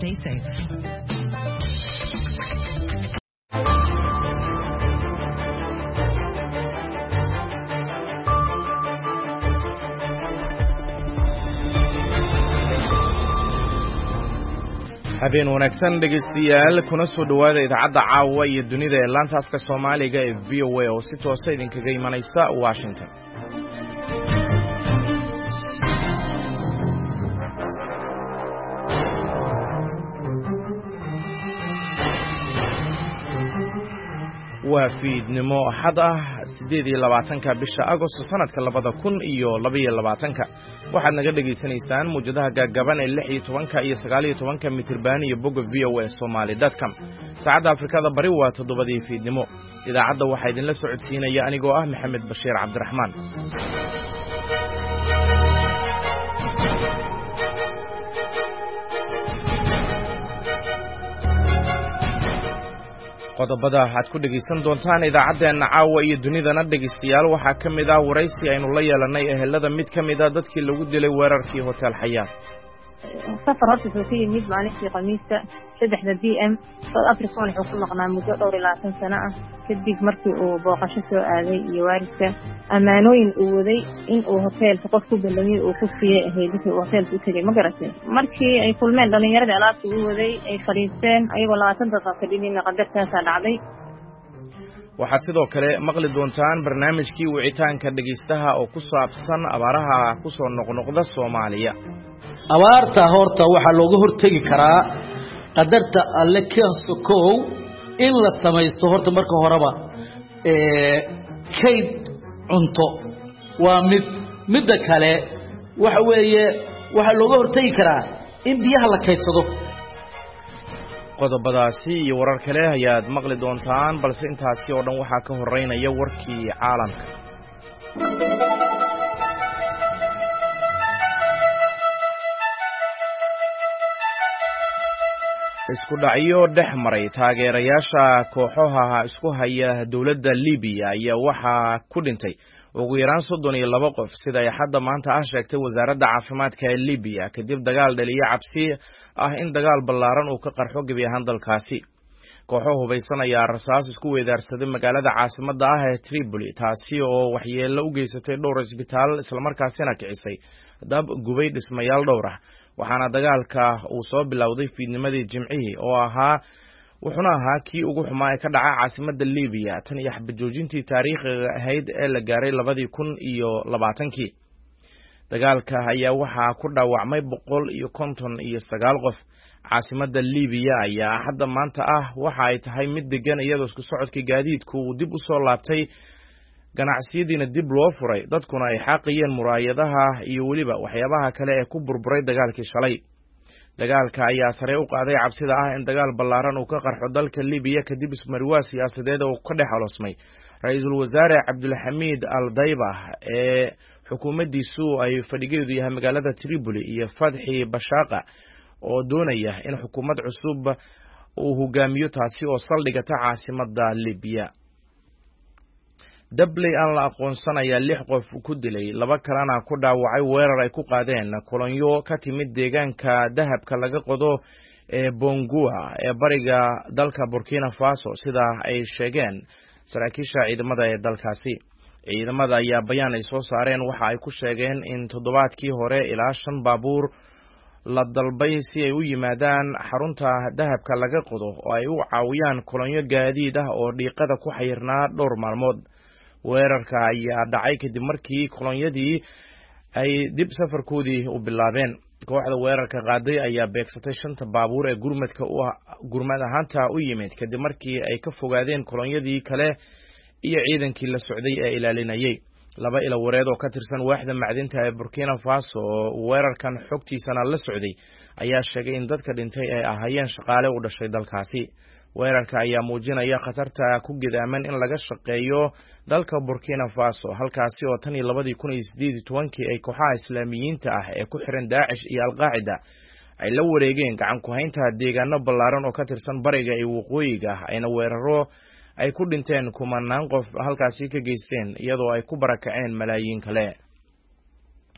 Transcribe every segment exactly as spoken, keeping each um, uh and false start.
stay safe. habeen wanaagsan dhegeystayaal kuna soo dhawaada idaacadda caawa iyo dunida ee laanta afka Soomaaliga ee V O A oo si toos ah idinkaga imanaysa Washington. waa fiidnimo axad ah sideed iyo labaatanka bisha Agosto sanadka labada kun iyo laba iyo labaatanka waxaad naga dhageysanaysaan muujadaha gaagaban ee lix iyo tobanka iyo sagaal iyo tobanka mitir-baan iyo bogga V O A Somali dot com. saacadda Afrikada Bari waa toddobadii fiidnimo. idaacadda waxaa idinla socodsiinaya anigoo ah Maxamed Bashiir Cabdiraxmaan. qodobada waxaad ku dhegeysan doontaan idaacadeena caawa iyo dunidana dhegeystayaal waxaa ka mid ah waraysi aynu la yeelanay ehelada mid ka mid ah dadkii lagu dilay weerarkii hotel Xayaat. safar horta soo ka yimid maalintii Khamiista saddexda p m South Africa wuxuu ku maqnaa muddo dhowr iyo labaatan sano ah kadib markii uu booqasho soo aaday iyo waalidka amaanooyin uu waday in uu hotelka qof ku ballamiyay uu ku siiyay aheedii uu hotelka u tagay ma garatay markii ay kulmeen dhalinyarada alaabta uu waday ay fariisteen ayagoo labaatan daqiiqo kadib qadartaas dhacday. waxaad sidoo kale maqli doontaan barnaamijkii wicitaanka dhageystaha oo ku saabsan abaaraha ku soo noqnoqda Soomaaliya. abaarta horta waxa looga hortagi karaa qadarta alle ka sokow in la samaysto horta marka horeba ee kayd cunto waa mid midda kale waxa weeye waxa looga hortagi karaa in biyaha la kaydsado. qodobadaasi iyo warar kale ayaad maqli doontaan balse intaasi oo dhan waxaa ka horeynaya warkii caalamka. isku dhacyo dhex maray taageerayaasha kooxaha isku haya dawladda Liibiya ayaa waxa ku dhintay ugu yaraan soddon iyo laba qof sida ay hadda maanta ah sheegtay wasaaradda caafimaadka ee Liibiya kadib dagaal dhaliya cabsi ah in dagaal ballaaran uu ka qarxo gabi ahaan dalkaasi. kooxo hubaysan ayaa rasaas isku weedaarsaday magaalada caasimadda ah ee Tripoli taasi oo waxyeello u geysatay dhowr isbitaal isla markaasina kicisay dab gubay dhismayaal dhowr ah. waxaana dagaalka uu soo bilowday fiidnimadii Jimcihii oo ahaa wuxuuna ahaa kii ugu xumaa ee ka dhacay caasimadda Liibiya tan iyo xabad-joojintii taariikhiga ahayd ee la gaaray labadii kun iyo labaatankii. dagaalka ayaa waxaa ku dhaawacmay boqol iyo konton iyo sagaal qof. caasimadda Liibiya ayaa hadda maanta ah waxa ay tahay mid degan iyadoo isku socodka gaadiidku uu dib u soo laabtay ganacsiyadiina dib loo furay dadkuna ay xaqiyeen muraayadaha iyo waliba waxyaabaha kale ee ku burburay dagaalkii shalay. dagaalka ayaa sare u qaaday cabsida ah in dagaal ballaaran uu ka qarxo dalka Liibiya kadib ismariwaa siyaasadeed oo ka dhex xaloosmay ra'iisul wasaare Cabdulxamiid Al-Dayba ee xukuumaddiisu ay fadhigeedu yahay magaalada Tripoli iyo Fadhi Bashaqa oo doonaya in xukuumad cusub uu hogaamiyo taasi oo saldhigata caasimadda Liibiya. dabley aan la aqoonsan ayaa lix qof ku dilay laba kalena ku dhaawacay weerar ay ku qaadeen kolonyo ka timid deegaanka dahabka laga qodo ee Bongua ee bariga dalka Burkina Faso sida ay sheegeen saraakiisha ciidamada ee dalkaasi. ciidamada ayaa bayaan ay soo saareen waxa ay ku sheegeen in toddobaadkii hore ilaa shan baabuur la dalbay si ay u yimaadaan xarunta dahabka laga qodo oo ay u caawiyaan kolonyo gaadiid ah oo dhiiqada ku xayirnaa dhowr maalmood. weerarka ayaa dhacay kadib markii kolonyadii ay dib safarkoodii u bilaabeen. kooxda weerarka qaaday ayaa beegsatay shanta baabuur ee gurmadka u gurmad ahaanta u yimid kadib markii ay ka fogaadeen kolonyadii kale iyo ciidankii la socday ee ilaalinayay. laba ilo wareed oo ka tirsan waaxda macdinta ee Burkina Faso oo weerarkan xogtiisana la socday ayaa sheegay in dadka dhintay ay ahaayeen shaqaale u dhashay dalkaasi. weerarka ayaa muujinaya khatarta ku gidaaman in laga shaqeeyo dalka Burkina Faso halkaasi oo tan iyo labadii kun iyo siddeed iyo tobankii ay kooxaha islaamiyiinta ah ee ku xiran Daesh iyo Al-Qaacida ay la wareegeen gacan ku haynta deegaano ballaaran oo ka tirsan bariga iyo waqooyiga ayna weeraro ay ku dhinteen kumanaan qof halkaasi ka geysteen iyadoo ay ku barakaceen malaayiin kale.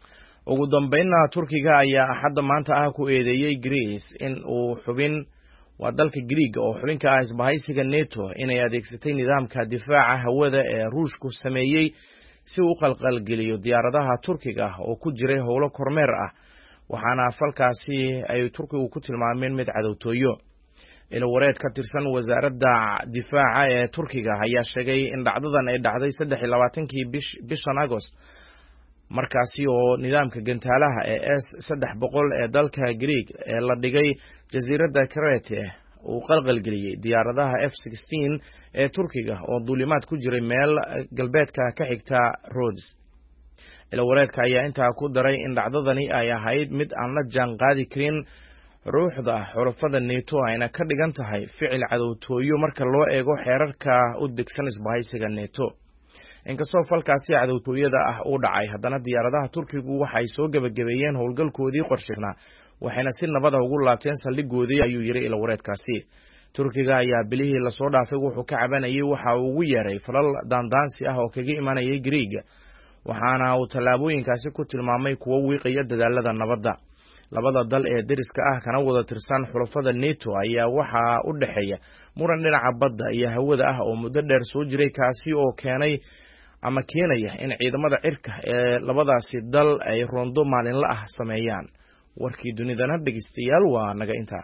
ugu dambeynna Turkiga ayaa axadda maanta ah ku eedeeyay Greece in uu xubin waa dalka Greek oo xubinka ah isbahaysiga NATO inay adeegsatay nidaamka difaaca hawada ee Ruushku sameeyay si uu qalqal geliyo diyaaradaha Turkiga oo ku jiray howlo kormeer ah waxaana falkaasi ay Turkigu ku tilmaameen mid cadowtooyo ila wareed ka tirsan wasaaradda difaaca ee Turkiga ayaa sheegay in dhacdadan ay dhacday saddex iyo labaatankii bishan August markaasi oo nidaamka gantaalaha ee S saddex boqol ee dalka Greek ee la dhigay jasiiradda Crete uu qalqal geliyay diyaaradaha F sixteen ee Turkiga oo duulimaad ku jiray meel galbeedka ka xigta Rhodes ila wareedka ayaa intaa ku daray in dhacdadani ay ahayd mid aan la jaan qaadi karin ruuxda xulafada NATO ayna ka dhigan tahay ficil cadowtooyo marka loo eego xeerarka u degsan isbahaysiga NATO inkastoo falkaasi cadowtooyada ah uu dhacay haddana diyaaradaha Turkigu waxay soo gabagabeeyeen howlgalkoodii qorsheysnaa waxayna si nabad ah ugu laabteen saldhigoodii ayuu yiri ila wareedkaasi Turkiga ayaa bilihii la soo dhaafay wuxuu ka cabanayay waxa uu ugu yeeray falal daandaansi ah oo kaga imanayay Greek waxaana uu talaabooyinkaasi ku tilmaamay kuwo wiiqaya dadaalada nabadda labada dal ee deriska ah kana wada tirsan xulafada NATO ayaa waxa u dhaxeeya muran dhinaca badda iyo hawada ah oo muddo dheer soo jiray kaasi oo keenay ama keenaya in ciidamada cirka ee labadaasi dal ay roondo maalinle ah sameeyaan warkii dunidana dhageystayaal waa naga inta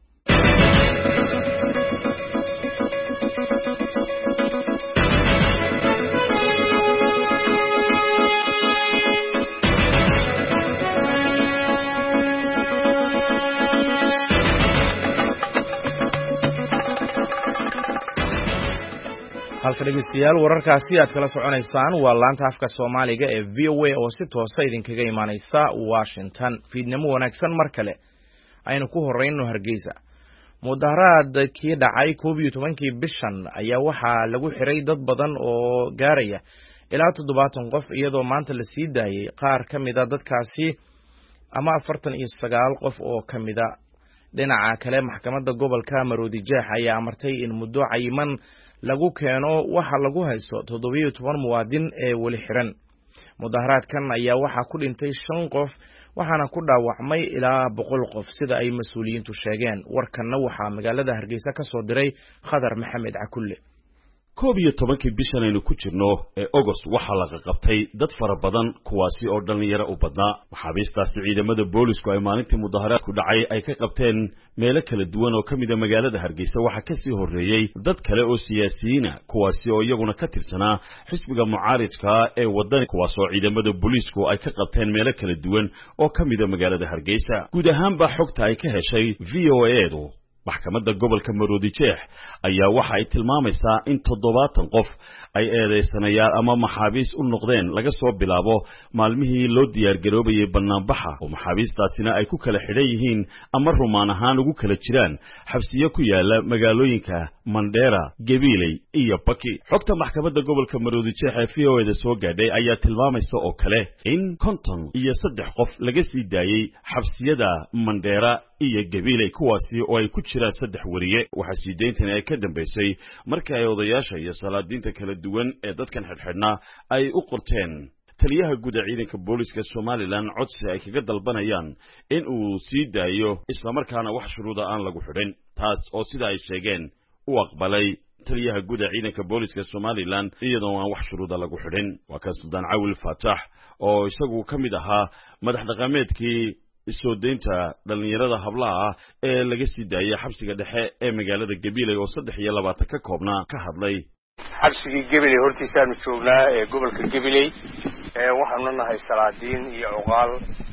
halka dhageystayaal wararkaasi aad kala soconaysaan waa laanta afka Soomaaliga ee V O A oo si toos ah idinkaga imaanaysa Washington fiidnimo wanaagsan mar kale aynu ku horeyno Hargeysa mudaharaadkii dhacay koob iyo tobankii bishan ayaa waxaa lagu xiray dad badan oo gaaraya ilaa toddobaatan qof iyadoo maanta la sii daayay qaar ka mid ah dadkaasi ama afartan iyo sagaal qof oo ka mid ah dhinaca kale maxkamadda gobolka Maroodi Jeex ayaa amartay in muddo cayiman lagu keeno waxa lagu haysto toddoba iyo toban muwaadin ee wali xiran mudaharaadkan ayaa waxa ku dhintay shan qof waxaana ku dhaawacmay ilaa boqol qof sida ay mas'uuliyiintu sheegeen warkanna waxa magaalada Hargeysa ka soo diray Khadar Maxamed Cakulle koob iyo tobankii bishan aynu ku jirno ee August waxa la qabtay dad fara badan kuwaasi oo dhalinyaro u badnaa maxaabiistaasi ciidamada boolisku ay maalintii mudaharaadku dhacay ay ka qabteen meelo kala duwan oo kamid ah magaalada Hargeysa waxa ka sii horeeyay dad kale oo siyaasiyiin ah kuwaasi oo iyaguna ka tirsanaa xisbiga mucaaridka ee waddan kuwaas oo ciidamada boolisku ay ka qabteen meelo kala duwan oo kamid ah magaalada Hargeysa guud ahaan ba xogta ay ka heshay V O A-du maxkamadda gobolka Maroodi Jeex ayaa waxa ay tilmaamaysaa in toddobaatan qof ay eedeysanayaan ama maxaabiis u noqdeen laga soo bilaabo maalmihii loo diyaar garoobayay banaanbaxa oo maxaabiistaasina ay ku kala xidhan yihiin ama rumaan ahaan ugu kala jiraan xabsiyo ku yaala magaalooyinka Mandera, Gabiley iyo Baki xogta maxkamadda gobolka Maroodi Jeex ee V O A-da soo gaadhay ayaa tilmaamaysa oo kale in konton iyo saddex qof laga sii daayay xabsiyada Mandera iyo Gabiley kuwaasi oo ay ku jiraan saddex wariye waxa siideyntan ay ka dambeysay markii ay odayaasha iyo salaadiinta kala duwan ee dadkan xidhxidhnaa ay u qorteen taliyaha guud ee ciidanka booliska Somaliland codsi ay kaga dalbanayaan in uu sii daayo isla markaana wax shuruuda aan lagu xidhin taas oo sida ay sheegeen u aqbalay taliyaha guud ee ciidanka booliska Somaliland iyadoo aan wax shuruuda lagu xidhin waa ka Suldaan Cawil Faatax oo isagu kamid ahaa madax dhaqameedkii isoo deynta dhalinyarada hablaha ah ee laga sii daayay xabsiga dhexe ee magaalada Gabiley oo saddex iyo labaatan ka koobnaa ka hadlay xabsiga Gabiley hortiisaan joognaa ee gobolka Gabiley ee waxaanu nahay salaadiin iyo cuqaal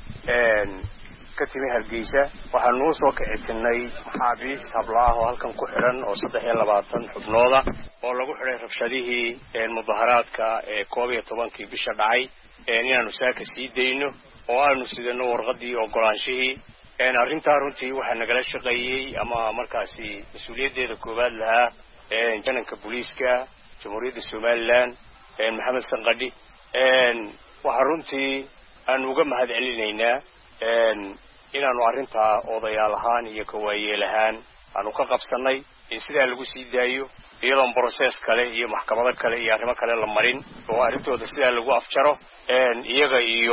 ee ka timi Hargeysa waxaanu soo kicinay maxaabiis hablaha oo halkan ku xiran oo saddex iyo labaatan xubnooda oo lagu xiray rabshadihii ee mudaharaadka ee koob iyo tobankii bisha dhacay ee inaanu saaka sii deyno oo aanu sidano warqadii ogolaanshihii een arrinta runtii waxa nagala shaqeeyay ama markaasi mas'uuliyadeeda koobaad lahaa een jananka booliska Jamhuuriyadda Somaliland een Maxamed Sanqadhi een waxa runtii aan uga mahad celinaynaa een inaanu arrinta odayaal ahaan iyo kawaayelahaan aanu ka qabsanay in sida lagu sii daayo iyadoo process kale iyo maxkamado kale iyo arrimo kale la marin oo arrintooda sida lagu afjaro een iyaga iyo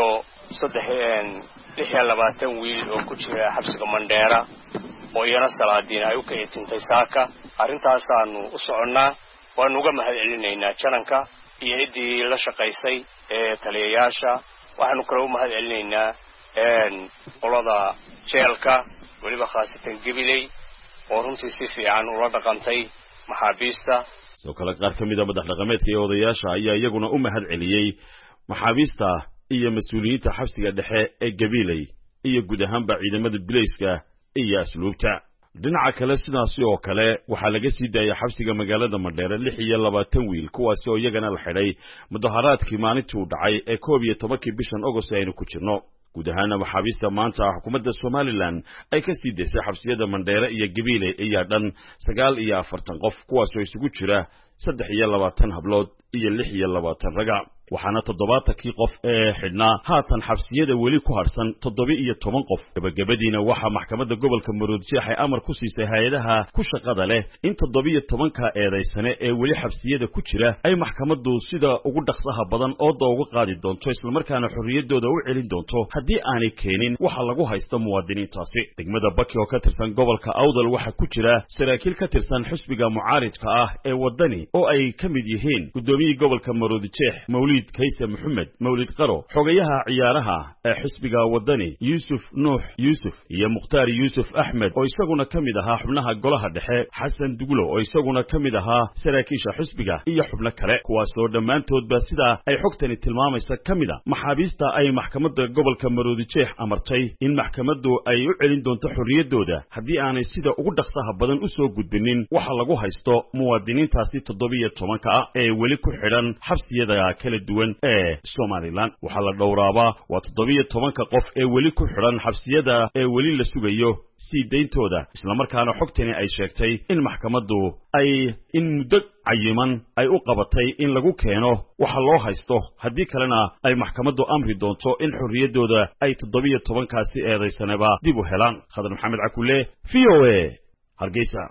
saddex lix iyo labaatan wiil oo ku jira xabsiga Mandheera oo iyana salaadiin ay u ka eetintay saaka arintaasaanu u soconnaa waan uga mahadcelinaynaa jananka iyo idii la shaqaysay ee taliyayaasha waxaanu kala u mahadcelinaynaa een qolada jeelka waliba khaasatan Gabiley oo runtii si fiican ula dhaqantay maxaabiista soo kala qaar kamid ah madax dhaqameedka iyo odayaasha ayaa iyaguna u mahadceliyay maxaabiista iyo mas'uuliyiinta xabsiga dhexe ee Gabiley iyo guud ahaanba ciidamada bilayska iyo asluubta dhinaca kale sidaas oo kale waxa laga sii daayay xabsiga magaalada Mandheera lix iyo labaatan wiil kuwaas oo iyagana la xidhay mudaharaadkii maalintii u dhacay ee koob iyo tobankii bishan August aynu ku jirno guud ahaan maxaabiista maanta xukuumadda Somaliland ay ka sii deysay xabsiyada Mandheera iyo Gabiley ayaa dhan sagaal iyo afartan qof kuwaas oo isugu jira saddex iyo labaatan hablood iyo lix iyo labaatan raga waxaana toddobaatankii qof ee xidhnaa haatan xabsiyada weli ku harsan toddoba iyo toban qof gabagabadiina waxaa maxkamadda gobolka Maroodijeex ay amar ku siisay hay'adaha ku shaqada leh in toddoba iyo tobanka eedaysane ee weli xabsiyada ku jira ay maxkamaddu sida ugu dhaqsaha badan oo dooga qaadi doonto isla markaana xorriyadooda u celin doonto haddii aanay keenin waxa lagu haysto muwaadiniintaasi degmada Baki oo ka tirsan gobolka Awdal waxa ku jira saraakiil ka tirsan xisbiga mucaaridka ah ee wadani oo ay ka mid yihiin gudoomiyaha gobolka Maroodijeex Mawlid Kaysa Maxamed Mawlid Qaro xogayaha ciyaaraha ee xisbiga wadani Yusuf Nuux Yusuf iyo Mukhtaar Yusuf Ahmed oo isaguna kamid ahaa xubnaha golaha dhexe Xasan Dugulo oo isaguna kamid ahaa saraakiisha xisbiga iyo xubno kale kuwaas oo dhamaantoodba sida ay xogtani tilmaamaysa kamida maxaabiista ay maxkamadda gobolka Maroodijeex amartay in maxkamaddu ay u celin doonto xorriyadooda haddii aanay sida ugu dhaqsaha badan u soo gudbinin waxa lagu haysto muwaadiniintaasi toddoba iyo tobanka ah ee weli ku xidhan xabsiyada kala duwan ee Somaliland waxa la dhowraaba waa toddoba iyo tobanka qof ee weli ku xidhan xabsiyada ee weli la sugayo si deyntooda isla markaana xogtani ay sheegtay in maxkamaddu ay in muddo cayiman ay u qabatay in lagu keeno waxa loo haysto haddii kalena ay maxkamaddu amri doonto in xorriyadooda ay toddoba iyo tobankaasi eedaysanaba dib u helaan Khadar Maxamed Cakule V O A Hargeysa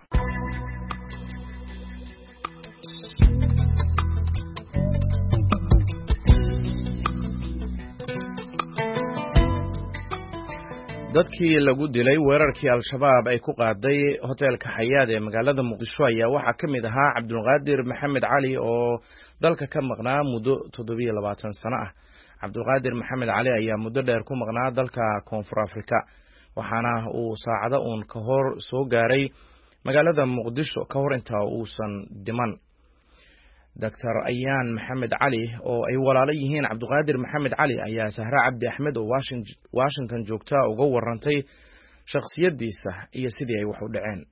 dadkii lagu dilay weerarkii al-shabaab ay ku qaaday hoteelka Xayaad ee magaalada Muqdisho ayaa waxaa ka mid ahaa Cabdulqaadir Maxamed Cali oo dalka ka maqnaa muddo toddoba iyo labaatan sano ah Cabdulqaadir Maxamed Cali ayaa muddo dheer ku maqnaa dalka Koonfur Afrika waxaana uu saacado uun ka hor soo gaaray magaalada Muqdisho ka hor inta uusan dhiman Doctor Ayaan Maxamed Cali oo ay walaalo yihiin Cabdulqaadir Maxamed Cali ayaa Sahra Cabdi Axmed oo Washington joogta uga warantay shakhsiyadiisa iyo sidii ay wax u dhaceen.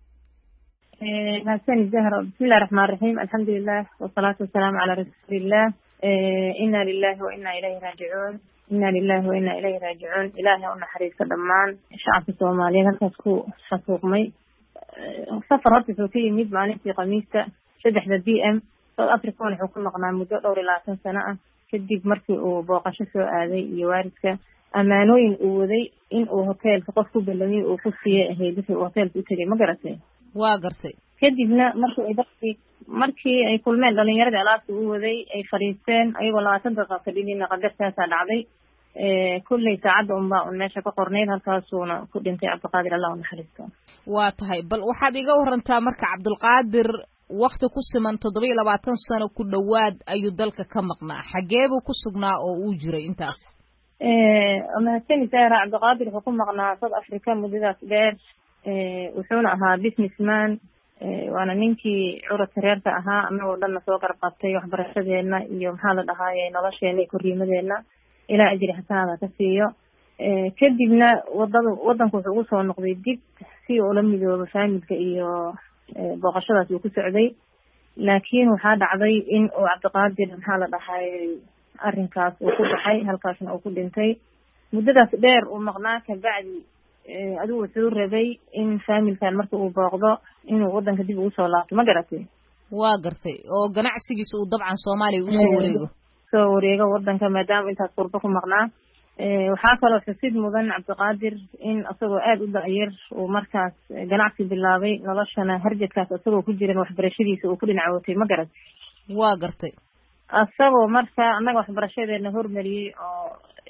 ee Hasan Zahra bismillaahir rahmaanir rahiim alxamdulillaah wasalaatu wasalaamu ala rasuulillah ee inna lillahi wa inna ilayhi raaji'uun inna lillahi wa inna ilayhi raaji'uun ilaahay u naxariisto dhammaan shacabka Soomaaliyeed halkaas ku xasuuqmay safar horta soo ka yimid maalintii Khamiista saddexda p m South Africa wuxuu ku maqnaa muddo dhowr iyo labaatan sano ah kadib markii uu booqasho soo aaday iyo waalidka amaanooyin uu waday in uu hoteelka qof ku ballamay uu ku siiyay ahaydii uu hoteelka u tagay ma garatay waa gartay kadibna markii ay dadkii markii ay kulmeen dhalinyarada alaabta uu waday ay fariisteen ayagoo labaatan daqiiqo fadhiyeen qadartaas dhacday ee kullay saacada unbaa un meesha ka qorneyd halkaasuuna ku dhintay Cabdulqaadir Allah u naxariisto waa tahay bal waxaad iga warantaa marka Cabdulqaadir waqti ku siman toddoba iyo labaatan sano ku dhawaad ayuu dalka ka maqnaa xageebuu ku sugnaa oo uu jiray intaas ee ama sani Sahra Cabdulqaadir wuxuu ku maqnaa South Africa muddadaas dheer ee wuxuuna ahaa businessman ee waana ninkii curudka reerka ahaa anagoo dhanna soo garab qabtay waxbarashadeena iyo maxaa la dhahaayay nolosheena iyo korriimadeena ilaa ajri xasaada ka siiyo ee kadibna wadada wadanku wuxuu ugu soo noqday dib si uu la midoobo faamilka iyo booqashadaas uu ku socday laakiin waxaa dhacday in uu Cabdulqaadir maxaa la dhahaayay arrinkaas uu ku baxay halkaasna uu ku dhintay muddadaas dheer uu maqnaa ka bacdi adigu wuxuu rabay in faamilkan marka uu booqdo inuu wadanka dib ugu soo laabto ma garatay waa gartay oo ganacsigiisa uu dabcan Soomaaliya u soo wareego soo wareego wadanka maadaama intaas qurbo ku maqnaa ee waxaa kaloo xusid mudan Cabdulqaadir in asagoo aad u da'yar uu markaas ganacsi bilaabay noloshana harjadkaas asagoo ku jiran waxbarashadiisa uu ku dhinacootay ma garat waa gartay asagoo marka annaga waxbarashadeena hormariyay oo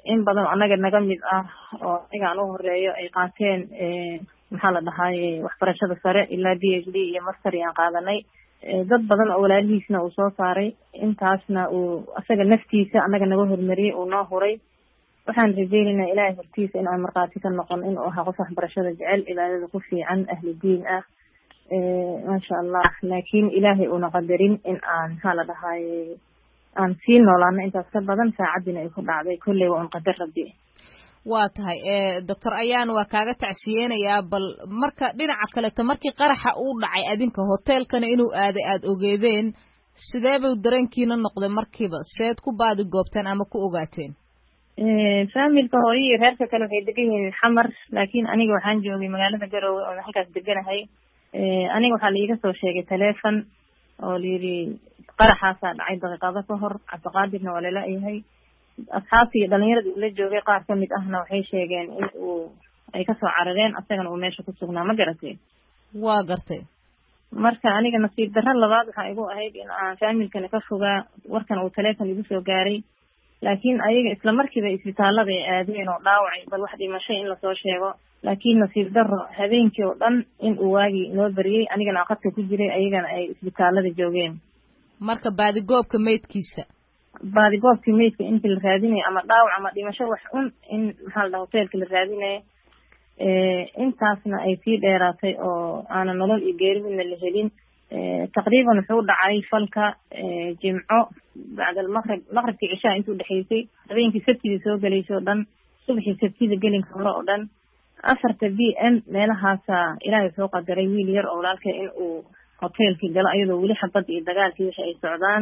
in badan annaga naga mid ah oo anigaan u horeeyo ay qaateen maxaa la dhahaye waxbarashada sare ilaa d h d iyo master aan qaadanay dad badan oo walaalihiisna uu soo saaray intaasna uu asaga naftiisa annaga naga hormariyey uu noo huray waxaan rajeynaynaa ilaahay hortiisa in aan markhaati ka noqon inuu ahaa qof waxbarashada jecel cibaadada ku fiican ahlu diin ah maasha allah laakiin ilaahay uuna qadarin in aan maxaa la dhahaye aan sii noolaano intaas ka badan saacaddiina ay ku dhacday kolley waa un qadar rabbi waa tahay doctor ayaan waa kaaga tacsiyeenayaa bal marka dhinaca kaleto markii qaraxa uu dhacay adinka hoteelkana inuu aaday aada ogeedeen sidee buu dareenkiina noqday markiiba seed ku baadi goobteen ama ku ogaateen faamilka hooyo iyo reerka kale waxay degan yihiin xamar laakiin aniga waxaan joogay magaalada garowe oo halkaas deganahay aniga waxaa laiga soo sheegay teleefon oo layidhi qaraxaasaa dhacay daqiiqado ka hor cabdiqaadirna waa lala-yahay asxaabtii iyo dhalinyarada ula joogay qaar kamid ahna waxay sheegeen in uu ay kasoo carareen asagana uu meesha ku sugnaa ma garatay waa gartay marka aniga nasiib darro labaad waxaa igu ahayd in aan faamilkana ka fogaa warkan uu teleefon igu soo gaaray laakiin ayaga isla markiiba isbitaalada ay aadeen oo dhaawacay bal wax dhimashay in lasoo sheego laakiin nasiib darro habeenkii oo dhan in uu waagii noo bariyey anigana aqadka ku jiray ayagana ay isbitaalada joogeen marka baadigoobka meydkiisa baadigoobkii meydka intii la raadinayo ama dhaawac ama dhimasho wax un in maxaa la dhaha hoteelka la raadinayo intaasna ay sii dheeraatay oo aanan nolol iyo geeri midna la helin taqriiban wuxuu dhacay falka jimco bacda almaqrib maqribkii cishaa intuu dhexaysay habeenkii sabtidii soo gelaysay oo dhan subaxii sabtida gelinka hore oo dhan afarta b m meelahaasa ilaahay wuxuu qadaray wiil yar oo walaalkay in uu hoteelkii galo ayadoo weli xabadda iyo dagaalkii wixi ay socdaan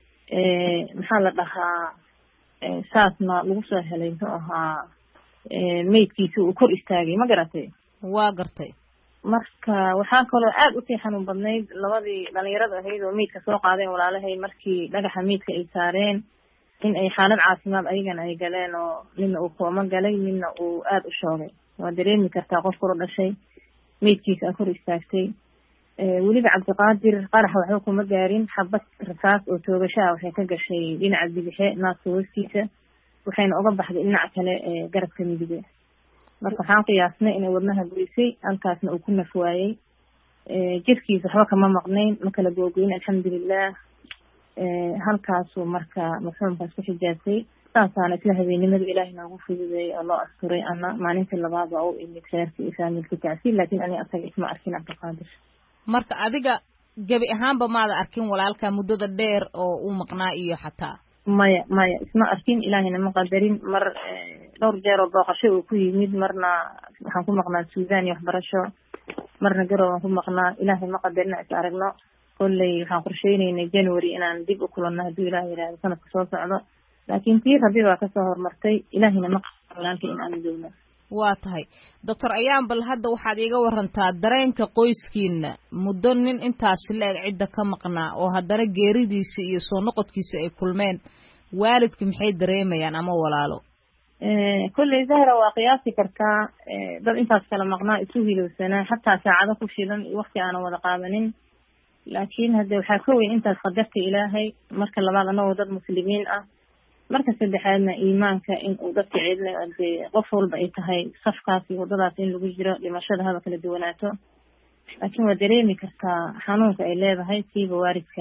maxaa la dhahaa saasna lagu soo helay muxuu ahaa meydkiisi uu kor istaagay ma garatay waa gartay marka waxaa kaloo aada usii xanuun badnayd labadii dhalinyarada ahayd oo meydka soo qaadeen walaalahay markii dhagaxa meydka ay saareen in ay xaalad caafimaad ayagana ay galeen oo midna uu kooma galay midna uu aada u shoogay waa dareemi kartaa qof kula dhashay meydkiisa kor istaagtay weliba cabdiqaadir qaraxa waxba kuma gaarin xabad rasaas oo toogashaha waxay ka gashay dhinaca bidixe naaska hoostiisa waxayna uga baxday dhinaca kale ee garabka midige marka waxaan qiyaasnay inay wadnaha goysay halkaasna uu ku naf waayey jirkiisa waxba kama maqnayn ma kala googoyn alxamdulilah halkaasuu marka marxuumkaas ku xijaabtay saasaana isla habeennimadu ilaahay noogu fududeeyay oo loo asturay ana maalintii labaad waa u imid reerka iyo faamilka tacsiil laakiin aniga asaga isma arkin cabdiqaadir marka adiga gebi ahaanba maada arkin walaalka muddada dheer oo uu maqnaa iyo xataa maya maya isma arkin ilaahayna ma qadarin mar dhowr jeer oo booqasho uu ku yimid marna waxaan ku maqnaa suudan iyo waxbarasho marna garow aan ku maqnaa ilaahay ma qadarina is aragno kolley waxaan qorsheynaynay january inaan dib u kulanno hadduu ilaah yidhaahdo sanadka soo socdo laakiin tii rabbi baa kasoo horumartay ilaahayna ma qadarin walaalka in aan joogno waa tahay doctor ayaan bal hadda waxaad iiga warantaa dareenka qoyskiina muddo nin intaasi la-eg cidda ka maqnaa oo haddana geeridiisa iyo soo noqodkiisa ay kulmeen waalidka maxay dareemayaan ama walaalo kolley zahra waa qiyaasi kartaa dad intaas kala maqnaa isu hilowsanaa xataa saacado ku filan iyo wakti aanan wada qaadanin laakiin hadde waxaa ka weyn intaas qadarta ilaahay marka labaad anagoo dad muslimiin ah marka saddexaadna iimaanka in uu dadka ceelinayo dee qof walba ay tahay safkaas iyo waddadaas in lagu jiro dhimashada haba kala duwanaato laakiin waa dareemi kartaa xanuunka ay leedahay siiba waaridka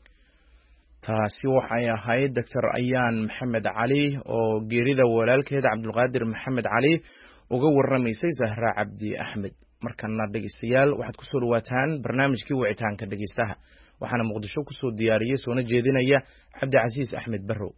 taasi waxay ahayd doctor ayaan maxamed cali oo geerida walaalkeeda cabdulqaadir maxamed cali uga warramaysay zahra cabdi axmed markana dhegeystayaal waxaad kusoo dhawaataan barnaamijkii wicitaanka dhegeystaha waxaana muqdisho kusoo diyaariyey soona jeedinaya cabdicasiis axmed barrow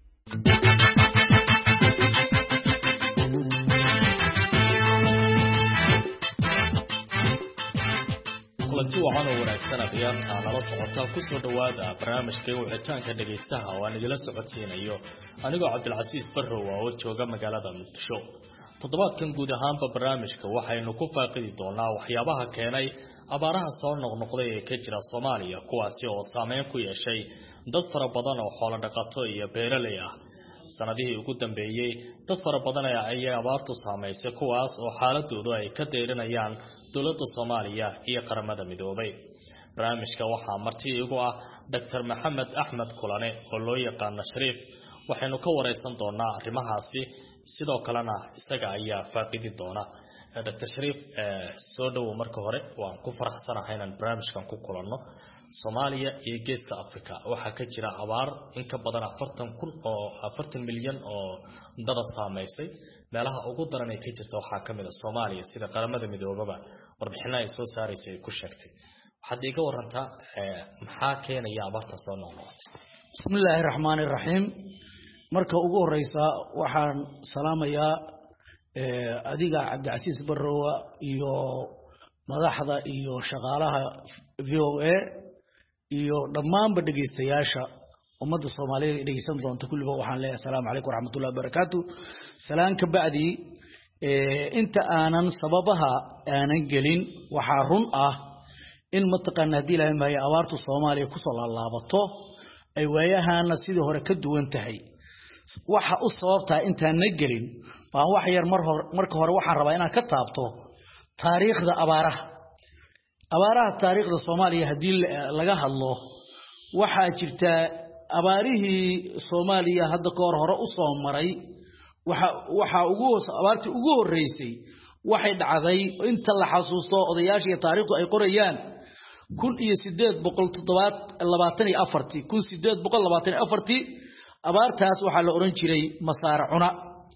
kulanti wacan oo wanaagsan akhyaarta nala socota kusoo dhawaada barnaamijka wicitaanka dhegeystaha oo aan idila socodsiinayo anigoo cabdilcasiis barrow oo jooga magaalada muqdisho toddobaadkan guud ahaanba barnaamijka waxaynu ku faaqidi doonaa waxyaabaha keenay abaaraha soo noqnoqday ee ka jira Soomaaliya kuwaasi oo saameyn ku yeeshay dad fara badan oo xoolo dhaqato iyo beeraley ah sanadihii ugu dambeeyay dad fara badan ayaa abaartu saameysay kuwaas oo xaaladoodu ay ka deerinayaan dowladda Soomaaliya iyo qaramada midoobay barnaamijka waxaa marti igu ah Doctor Maxamed Axmed Kulane oo loo yaqaan Shariif waxaynu ka wareysan doonaa arrimahaasi sidoo kalena isaga ayaa faaqidi doona Doctor Shariif soo dhaw marka hore waan ku faraxsanahay inaan barnaamijkan ku kulanno Soomaaliya iyo Geeska Afrika waxa ka jira abaar in ka badan afartan kun oo afartan milyan oo dad saameysay meelaha ugu daran ee ka jirta waxa kamid ah Soomaaliya sida qaramada midoobaba warbixinaha ay soo saarayay ku sheegtay waxaad iga warantaa maxaa keenaya abaarta soo noqotay Bismillahir Rahmanir Rahim marka ugu horeysa waxaan salaamayaa adiga Cabdicasiis Barrowa iyo madaxda iyo shaqaalaha V O A iyo dhammaan dhageystayaasha ummadda Soomaaliyeed ee dhageysan doonta kulliba waxaan leeyahay assalaamu calaykum waraxmatullaahi wabarakaatuh salaan ka bacdi inta aanan sababaha aanan gelin waxa run ah in mataqaan hadii ilaahay ma abaartu Soomaaliya ku soo laabato ay waayahana sidii hore ka duwan tahay waxa u sababta intaan na gelin baan wax yar mar hore marka hore waxaan rabaa inaan ka taabto taariikhda abaaraha abaaraha taariikhda Soomaaliya hadii laga hadlo waxa jirta abaarihii Soomaaliya hadda ka hor hore u soo maray waxa waxa ugu abaartii ugu horeysay waxay dhacday inta la xasuusto odayaashii taariikhdu ay qorayaan kun iyo sideed boqol labaatan iyo afar kun sideed boqol labaatan iyo afar abaartaas waxa la oran jiray masaaricuna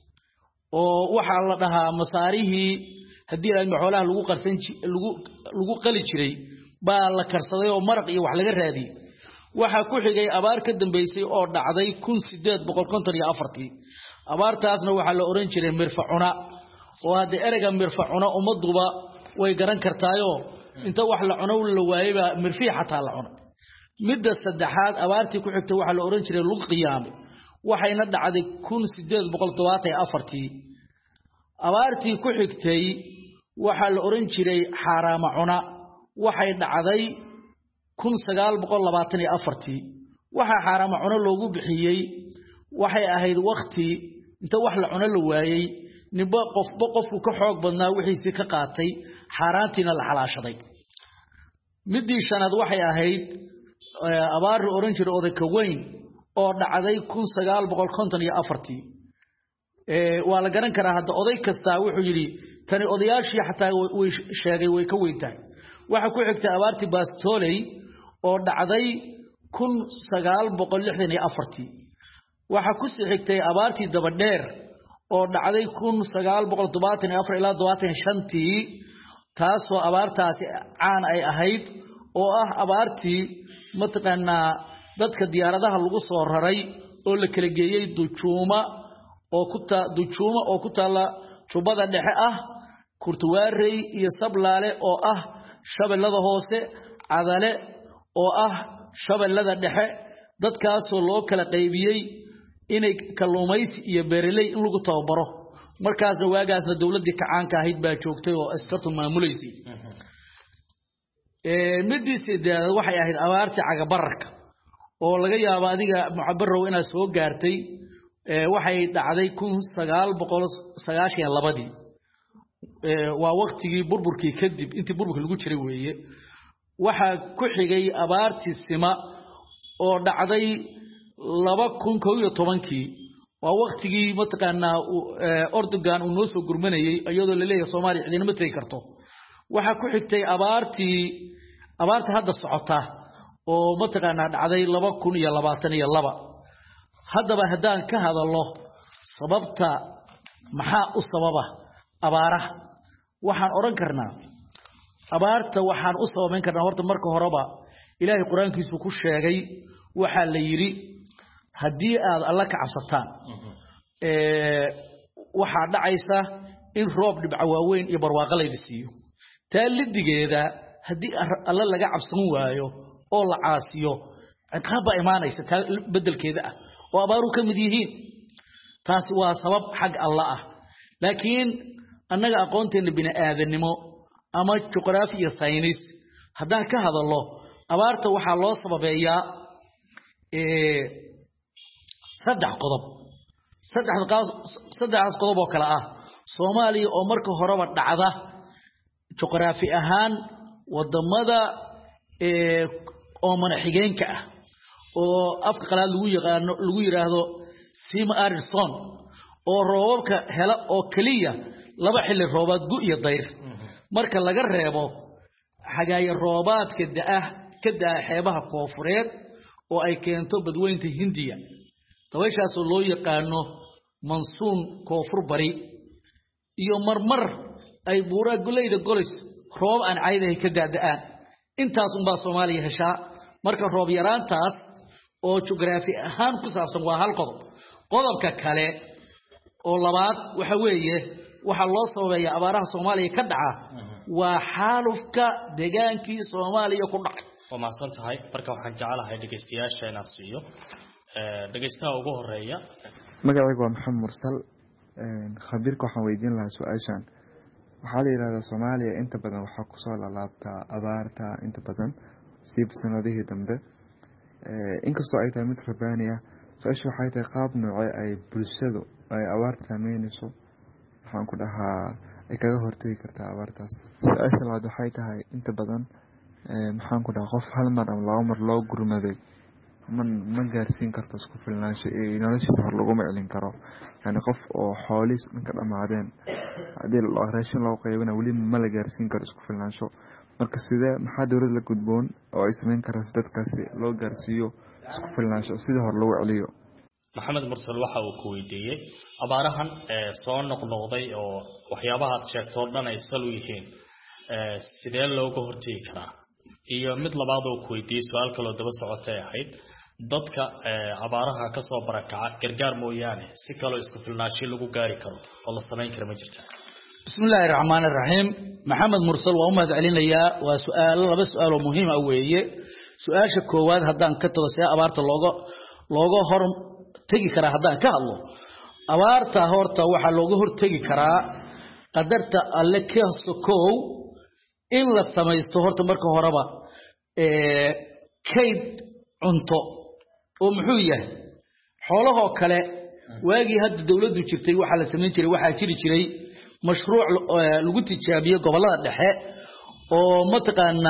oo waxa la dhahaa masaarihii hadii ay xoolaha lagu qarsan lagu lagu qali jiray baa la karsaday oo maraq iyo wax laga raadiyay waxa ku xigay abaar ka dambeysay oo dhacday kun sideed boqol konton iyo afar abaartaasna waxa la oran jiray mirfacuna oo hada ereyga mirfacuna umaduba way garan kartaayo inta wax la cuno la waayba mirfii xataa la cuno midda saddexaad abaartii ku xigtay waxa la oran jiray lug qiyaam waxayna dhacday kun sideed boqol todobaatan iyo afar abaartii ku xigtay waxa la oran jiray xaraama cuna waxay dhacday kun sagaal boqol labaatan iyo afar waxa xaraama cuna loogu bixiyay waxay ahayd waqti inta wax la cuno la waayay niba qof qofku ka xoog badnaa wixii ka qaatay xaraantina la xalaashaday midii shanaad waxay ahayd abaar oran jiray oday ka weyn oo dhacday kun sagaal boqol konton iyo afar ee waa la garan karaa hadda oday kasta wuxuu yiri tani odayaashii xataa way sheegay way ka weyntahay waxa ku xigtay abaartii Baastoley oo dhacday kun sagaal boqol lixdan iyo afar waxa ku sii xigtay abaartii daba dheer oo dhacday kun sagaal boqol todobaatan iyo afar ilaa todobaatan iyo shan taasoo abaartaasi caan ay ahayd oo ah abaartii mataqaana dadka diyaaradaha lagu soo raray oo la kala geeyay dujuuma oo ku ta dujuuma oo ku taala Jubbada Dhexe ah Kurtuwaarey iyo Sablaale oo ah Shabeellada Hoose Cadale oo ah Shabeellada Dhexe dadkaas oo loo kala qaybiyay inay kalluumaysi iyo beeraley in lagu tababaro markaas waagaasna dawladda kacaanka ahayd baa joogtay oo askartu maamuleysay ee midii sideed waxay ahayd abaartii cagabarka oo laga yaabo adiga mucabarow inaad soo gaartay ee waxay dhacday kun sagaal boqol sagaashan iyo laba ee waa waqtigii burburkii kadib intii burburka lagu jiray weeye waxa ku xigay abaartii sima oo dhacday laba kun iyo toban waa waqtigii mataqaana Erdogan uu noo soo gurmanayay iyadoo la leeyahay Soomaaliya cidina ma tagi karto waxa ku xigtay abaartii abaarta hadda socota oo mataqaana dhacday laba kun iyo labaatan iyo laba haddaba hadaan ka hadalno sababta maxaa u sababa abaaraha waxaan oran karnaa abaarta waxaan u sababeyn karnaa horta marka horeba Ilaahay Quraankiisu ku sheegay waxa la yiri hadii aad alla ka cabsataan ee waxa dhacaysa in roob dhibca waaweyn iyo barwaaqo la siiyo taalidigeeda hadii alla laga cabsan waayo oo la caasiyo ciqaab iimaanaysa bedelkeeda ah oo abaaru kamid yihiin taas waa sabab xaq Allah ah laakiin annaga aqoonteena bini aadanimo ama juqraafi iyo saynis hadaan ka hadalno abaarta waxa loo sababeeyaa ee saddex qodob saddex saddex qodob oo kala ah Soomaaliya oo marka horeba dhacda juqraafi ahaan wadamada ee oo manaxigeenka ah oo afka qalaad lagu yaqaan lagu yiraahdo sima arison oo roobabka hela oo kaliya laba xilli roobaad gu iyo dayr marka laga reebo xagaaya roobaadka daa ka daa xeebaha koofureed oo ay keento badweynta Hindiya dabayshaas oo loo yaqaano monsoon koofur bari iyo marmar ay buura guleyda golis roob aan caadihay ka daadaan intaas un baa Soomaaliya heshaa marka roob yaraantaas oo geography ahaan ku saabsan waa hal qodob qodobka kale oo labaad waxa weeye waxa loo sababeeyaa abaaraha Soomaaliya ka dhaca waa xaalufka deegaankii Soomaaliya ku dhacay oo ma san tahay marka waxaan jecelahay dhageystayaasha inaan siiyo ee dhageystaha ugu horeeya magacaygu waa Maxamed Mursal een khabiirka waxaan weydiin lahaa su'aashan waxaa la yiraahdaa Soomaaliya inta badan waxa ku soo laabtaa abaarta inta badan siib sanadihii dambe ee inkastoo ay tahay mid rabaaniya su'aashu waxay tahay qaab noocee ay bulshadu ay abaarta saameynayso waxaan ku dhahaa ay kaga hortagi kartaa abaartaas su'aasha labaad waxay tahay inta badan ee maxaan ku dhahaa qof hal mar ama laba mar loo gurmaday man ma gaarsiin karto isku filnaansho ee noloshiisa hor lagu macalin karo yani qof oo xooliis dhanka dhamaadeen hadii la raashin loo qaybina wali ma la gaarsiin karo isku filnaansho marka sidee maxaa dawladda la gudboon oo ay sameyn karaan dadkaasi loo gaarsiiyo isku filnaansho sidii hor lagu celiyo Maxamed Mursal waxa uu ku weydiiyay abaarahan ee soo noqnoqday oo waxyaabaha aad sheegtay oo dhan ay sal u yihiin ee sidee looga hortagi karaa iyo mid labaad oo ku weydiiyay su'aal kale oo daba socotay ahayd dadka abaaraha ka soo barakaca gargaar mooyaane si kale isku filnaansho lagu gaari karo oo la sameyn karo ma jirtaa bismillaahir rahmaanir rahiim Maxamed Mursal waa umad celinaya waa su'aal laba su'aal oo muhiim ah weeye su'aasha koowaad haddaan ka tago si abaarta looga looga hor tagi karaa haddaan ka hadlo abaarta horta waxa looga hortagi karaa qadarta alle ka sokow in la samaysto horta marka horeba ee kayd cunto oo muxuu yahay xoolaha kale waagii hadda dawladdu jirtay waxa la sameyn jiray waxa jiri jiray mashruuc lagu tijaabiyo gobolada dhexe oo mataqaana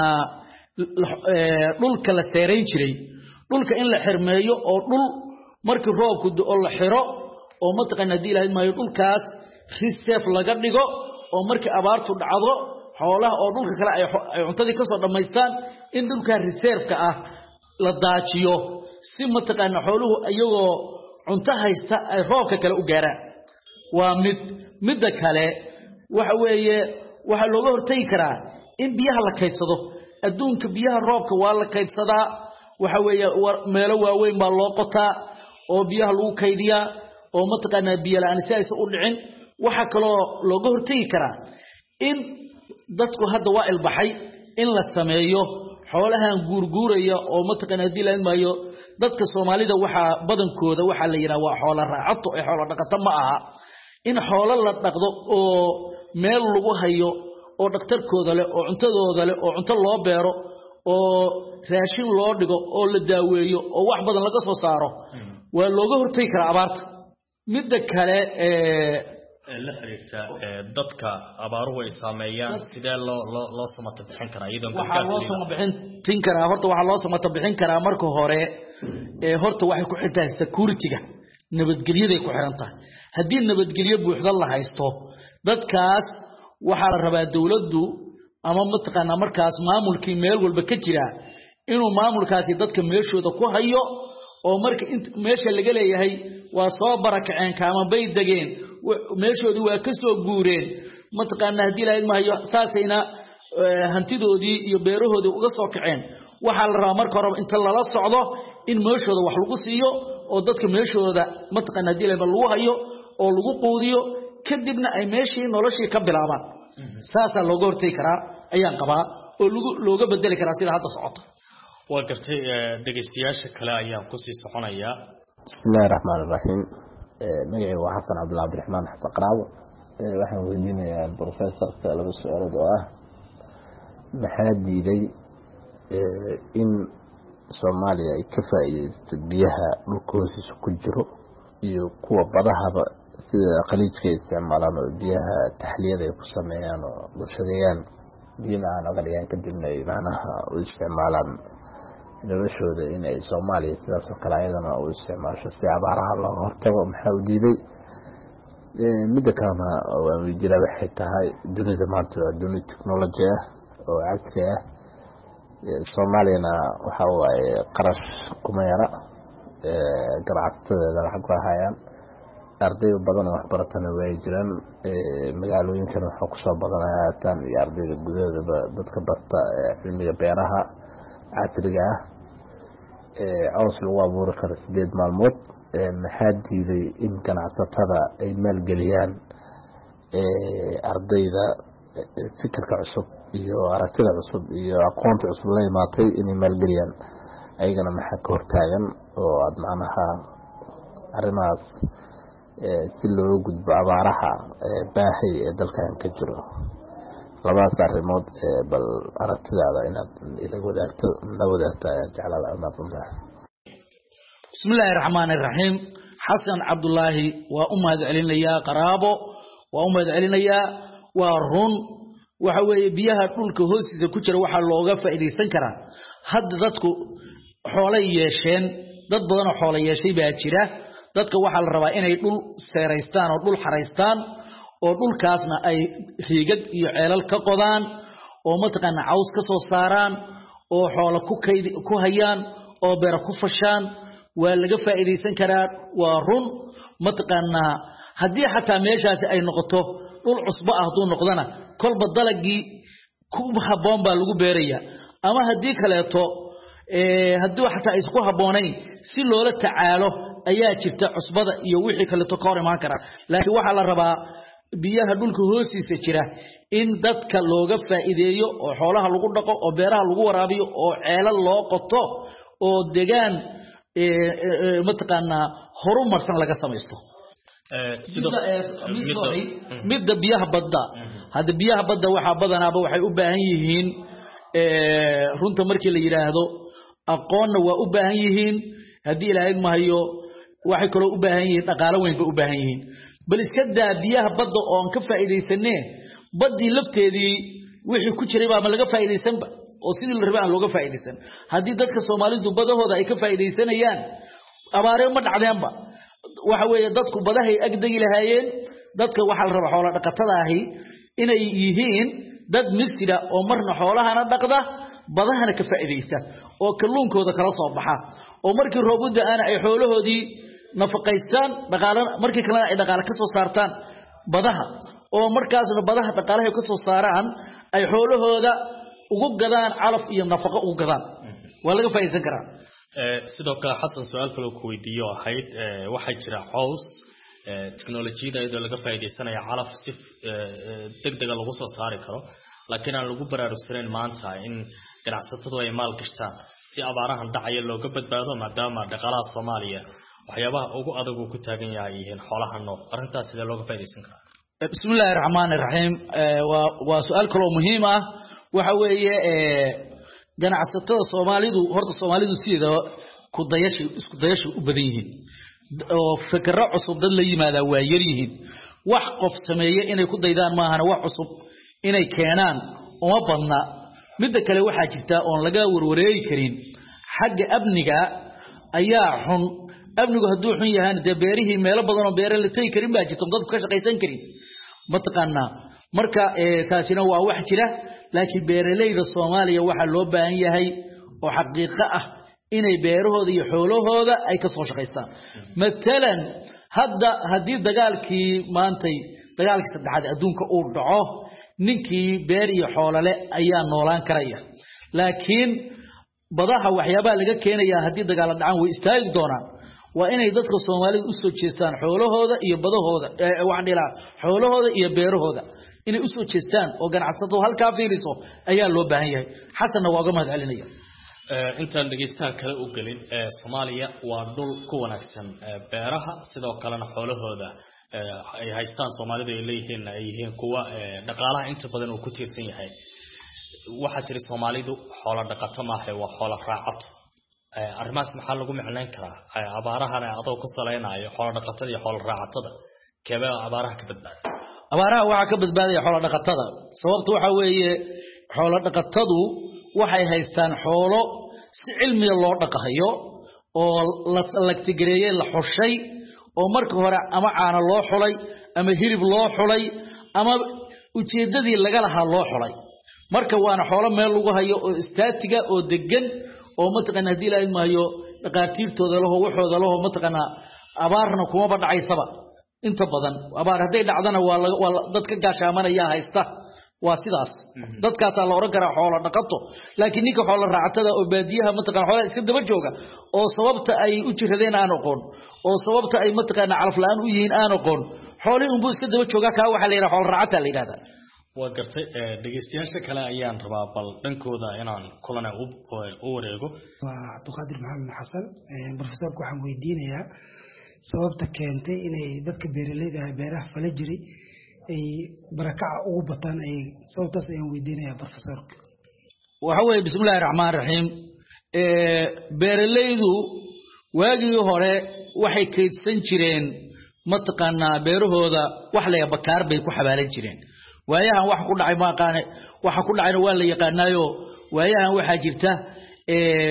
dhulka la seereyn jiray dhulka in la xirmeeyo oo dhul markii roobku oo la xiro oo mataqaana hadii ilaahay maayo dhulkaas reserve laga dhigo oo markii abaartu dhacdo xoolaha oo dhulka kale ay cuntadii ka soo dhameystaan in dhulka reserve-ka ah la daajiyo si mataqaana xooluhu ayagoo cunto haysta ay roobka kale u gaaraan waa mid midda kale waxa weeye waxa looga hortagi karaa in biyaha la kaydsado adduunka biyaha roobka waa la kaydsadaa waxa weeye meelo waaweyn baa loo qotaa oo biyaha lagu kaydiyaa oo mataqaana biyo la'aan si aysan u dhicin waxa kale oo looga hortagi karaa in dadku hadda waa ilbaxay in la sameeyo xoolahan guurguuraya oo mataqaana hadii la maayo dadka Soomaalida waxa badankooda waxa la yiraahdaa waa xoolo raacato ee xoolo dhaqato ma aha in xoolo la dhaqdo oo meel lagu hayo oo dhaqtarkooda leh oo cuntadooda leh oo cunto loo beero oo raashin loo dhigo oo la daaweeyo oo wax badan laga soo saaro waa looga hortagi karaa abaarta midda kale ee la xiriirta dadka abaaruhu ay saameeyaan sidee loo loo loo samata bixin karaa iyadoo waxa loo samata bixin karaa horta waxa loo samata bixin karaa marka hore ee horta waxay ku xirtaa security-ga nabadgelyada ku xirantahay hadii nabadgelyo buuxda la haysto dadkaas waxa la rabaa dawladdu ama mataqaana markaas maamulkii meel walba ka jira inuu maamulkaasi dadka meeshooda ku hayo oo marka meesha laga leeyahay waa soo barakaceen kaama bay dageen meeshoodii waa ka soo guureen mataqaana hadii la ilmahayo saasayna hantidoodii iyo beerahoodii uga soo kaceen waxa la rabaa marka hore inta lala socdo in meeshooda wax lagu siiyo oo dadka meeshooda mataqaana hadii lagu hayo oo lagu quudiyo kadibna ay meeshii noloshii ka bilaabaan saasa looga hortay karaa ayaan qabaa oo lagu looga bedeli karaa sida hadda socoto waa gartay dhageystayaasha kale ayaan ku sii soconayaa bismillaahir rahmaanir rahiim magacaygu waa xasan cabdulla cabdiraxmaan xasan qaraabo waxaan weydiinayaa professorka laba su'aalood oo ah maxaa diiday in Soomaaliya ay ka faa'iideysto biyaha dhulka hoostiisa ku jiro iyo kuwa badahaba sida qaliijka isticmaalaan oo biyaha taxliyada ay ku sameeyaan oo bulshadayaan biyaha aan oga dhigaan kadibna ay macnaha u isticmaalaan noloshooda in ay Soomaaliya sidaas oo kale ayadana u isticmaasho si abaaraha looga hortago maxaa u diiday midda kalena waa jira waxay tahay dunida maanta waa dunida technology ah oo casri ah Soomaaliyana waxa waaye qarash kuma yara ganacsatada lacag ku hayaan arday badan wax baratana way jiraan magaalooyinkan waxa ku soo badanaya tan iyo ardayda gudaha dadka barta cilmiga beeraha casriga ah ee caws lagu abuuro karo sideed maalmood maxaa diiday in ganacsatada ay maalgeliyaan ardayda fikirka cusub iyo aragtida cusub iyo aqoonta cusub la imaatay in ay maalgeliyaan ayagana maxaa ka hortaagan oo aad macnaha arrimahaas si loo gudbo abaaraha baahay ee dalkan ka jiro labadaas arrimood bal aragtidaada inaad ila wadaagto la wadaagto ayaan jeclaa inaad untahay bismillaahi raxmaani raxiim xasan cabdullaahi waa u mahad celinayaa qaraabo waa u mahad celinayaa waa run waxa weeye biyaha dhulka hoostiisa ku jira waxaa looga faa'iidaysan karaa hadda dadku xoolo yeesheen dad badan oo xoolo yeeshay baa jira dadka waxa la rabaa inay dhul seereystaan oo dhul xareystaan oo dhulkaasna ay riigad iyo ceelal ka qodaan oo mataqaana caws ka soo saaraan oo xoolo ku kayd ku hayaan oo beer ku fashaan waa laga faa'iideysan karaa waa run mataqaana haddii xataa meeshaasi ay noqoto dhul cusbo ah hadduu noqdana kolba dalagii ku habboon baa lagu beerayaa ama haddii kaleeto haddii xataa ay isku habboonayn si loola tacaalo ayaa jirta cusbada iyo wixii kaleeto ka hor imaan kara laakiin waxaa la rabaa biyaha dhulka hoostiisa jira in dadka looga faa'iideeyo oo xoolaha lagu dhaqo oo beeraha lagu waraabiyo oo ceelal loo qoto oo degaan mataqaana horumarsan laga samaysto midda biyaha badda hadda biyaha badda waxaa badanaaba waxay u baahan yihiin runta markii la yidhaahdo aqoonna waa u baahan yihiin haddii ilaahay mahayo waxay kaloo u baahan yihiin dhaqaalo weyn bay u baahan yihiin bal iska daa biyaha badda oo aan ka faa'iidaysanee baddii lafteedii wixii ku jiray baa ma laga faa'iidaysanba oo sidii la rabay aan looga faa'iidaysan haddii dadka Soomaalidu badahooda ay ka faa'iidaysanayaan abaareen ma dhacdeenba waxa weeye dadku badahay agdagi lahaayeen dadka waxa la rabaa xoolo dhaqatada ahi inay yihiin dad misira oo marna xoolahana dhaqda badahana ka faa'iidaysta oo kalluunkooda kala soo baxa oo markii roobada aan ay xoolahoodii nafaqaystaan dhaqaalana markii kale ay dhaqaale ka soo saartaan badaha oo markaasna badaha dhaqaalaha ka soo saaraan ay xoolahooda ugu gadaan calaf iyo nafaqo ugu gadaan waa laga faa'iideysan karaa sidoo kale xasan su'aal kale ku weydiiyo ahayd waxa jira caws teknolojiyada iyadoo laga faa'iideysanayo calaf si degdeg lagu soo saari karo laakiin aan lagu baraarugsanayn maanta in ganacsatadu ay maal gashtaan si abaarahan dhacaya looga badbaado maadaama dhaqaalaha Soomaaliya waxyaabaha ugu adag uu ku taagan yahay in xoolaha nool arintaas sida looga faa'iideysan karo bismillaahir rahmaanir rahiim waa waa su'aal kale oo muhiim ah waxa weeye ganacsatada Soomaalidu horta Soomaalidu sida ku dayashi isku dayashi u badan yihiin oo fikra cusub dad la yimaada waa yar yihiin wax qof sameeyay inay ku daydaan ma ahana wax cusub inay keenaan uma badna midda kale waxa jirta oo laga warwareey karin xagga abniga ayaa xun abnigu hadduu xun yahay de beerihii meelo badan oo beer la tay karin baa jirto dadku ka shaqaysan karin mataqaana marka taasina waa wax jira laakiin beeraleyda Soomaaliya waxa loo baahan yahay oo xaqiiqo ah inay beerahooda iyo xoolahooda ay ka soo shaqaystaan matalan hadda hadii dagaalkii maantay dagaalkii saddexaad adduunka uu dhaco ninkii beer iyo xoolo leh ayaa noolaan karaya laakiin badaha waxyaabaha laga keenaya hadii dagaal dhacaan way istaagi doonaan waa inay dadka Soomaalidu u soo jeestaan xoolahooda iyo badahooda waxaan dhilaa xoolahooda iyo beerahooda inay u soo jeestaan oo ganacsatadu halka fiiriso ayaa loo baahan yahay xasanna waa uga mahad celinaya intaan dhageystaha kale u galin Soomaaliya waa dhul ku wanaagsan beeraha sidoo kalena xoolahooda ay haystaan Soomaalidu ay leeyihiin ay yihiin kuwa dhaqaalaha inta badan uu ku tiirsan yahay waxa jira Soomaalidu xoolo dhaqato ma aha waa xoolo raacato arrimahaas maxaa lagu macnayn karaa abaarahana adoo ku saleynayo xoolo dhaqatada iyo xoolo raacatada keebaa abaaraha ka badbaada abaaraha waxa ka badbaadaya xoolo dhaqatada sababtu waxa weeye xoolo dhaqatadu waxay haystaan xoolo si cilmiga loo dhaqayo oo la salagtigareeyay la xushay oo marka hore ama caana loo xulay ama hilib loo xulay ama ujeedadii laga lahaa loo xulay marka waana xoolo meel lagu hayo oo istaatiga oo degan oo mataqana hadii la ilmahayo dhaqaatiirtooda laho waxooda laho mataqana abaarna kuma badhacaysaba inta badan abaar haday dhacdana waa dadka gaashaamanaya haysta waa sidaas dadkaas la oran kara xoolo dhaqato laakiin ninka xoolo raacatada oo baadiyaha mataqana xoolo iska daba jooga oo sababta ay u jiradeen aan aqoon oo sababta ay mataqana calaf la'aan u yihiin aan aqoon xoolii unbu iska daba jooga ka waxa la yiraahdo xoolo raacata la yiraahdo waa gartay dhageystayaasha kale ayaan rabaa bal dhankooda inaan kulana u wareego waa Abdulqaadir Maxamed Xasan professorku waxaan weydiinayaa sababta keentay inay dadka beeraleyda ah beeraha fala jiray ay barakaca ugu bataan ay sababtaas ayaan weydiinayaa professorka waxa weeye bismillaahir rahmaanir rahiim ee beeraleydu waagii hore waxay kaydsan jireen mataqana beerahooda wax la bakaar bay ku xabaalan jireen waayahan wax ku dhacay ma qaane waxa ku dhacayna waa la yaqaanayo waayahan waxa jirta ee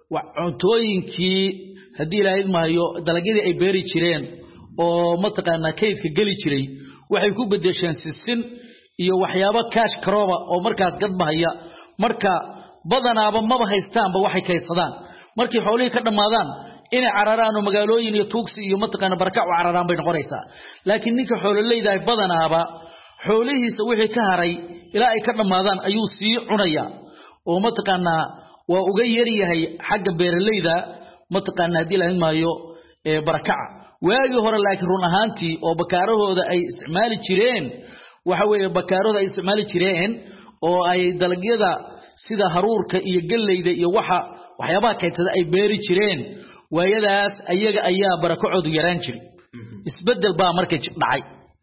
cuntooyinkii hadii la idmaayo dalagyada ay beeri jireen oo mataqana kaydka gali jiray waxay ku bedesheen sisin iyo waxyaabo cash crop oo markaas gadbahaya marka badanaaba maba haystaanba waxay kaydsadaan markii xoolihii ka dhamaadaan inay cararaan oo magaalooyin iyo tuugsi iyo mataqana barakac u cararaan bay noqonaysaa laakiin ninka xoololeyda ay badanaaba xoolihiisa wixii ka haray ilaa ay ka dhamaadaan ayuu sii cunaya oo mataqana waa uga yar yahay xagga beeraleyda mataqana hadii la ilmaayo ee barakaca waagi hore laakiin run ahaantii oo bakaarahooda ay isticmaali jireen waxa weeye bakaarahooda ay isticmaali jireen oo ay dalagyada sida haruurka iyo galeyda iyo waxa waxyaabaha kaydada ay beeri jireen waayadaas ayaga ayaa barakacoodu yaraan jiray isbedel baa markay dhacay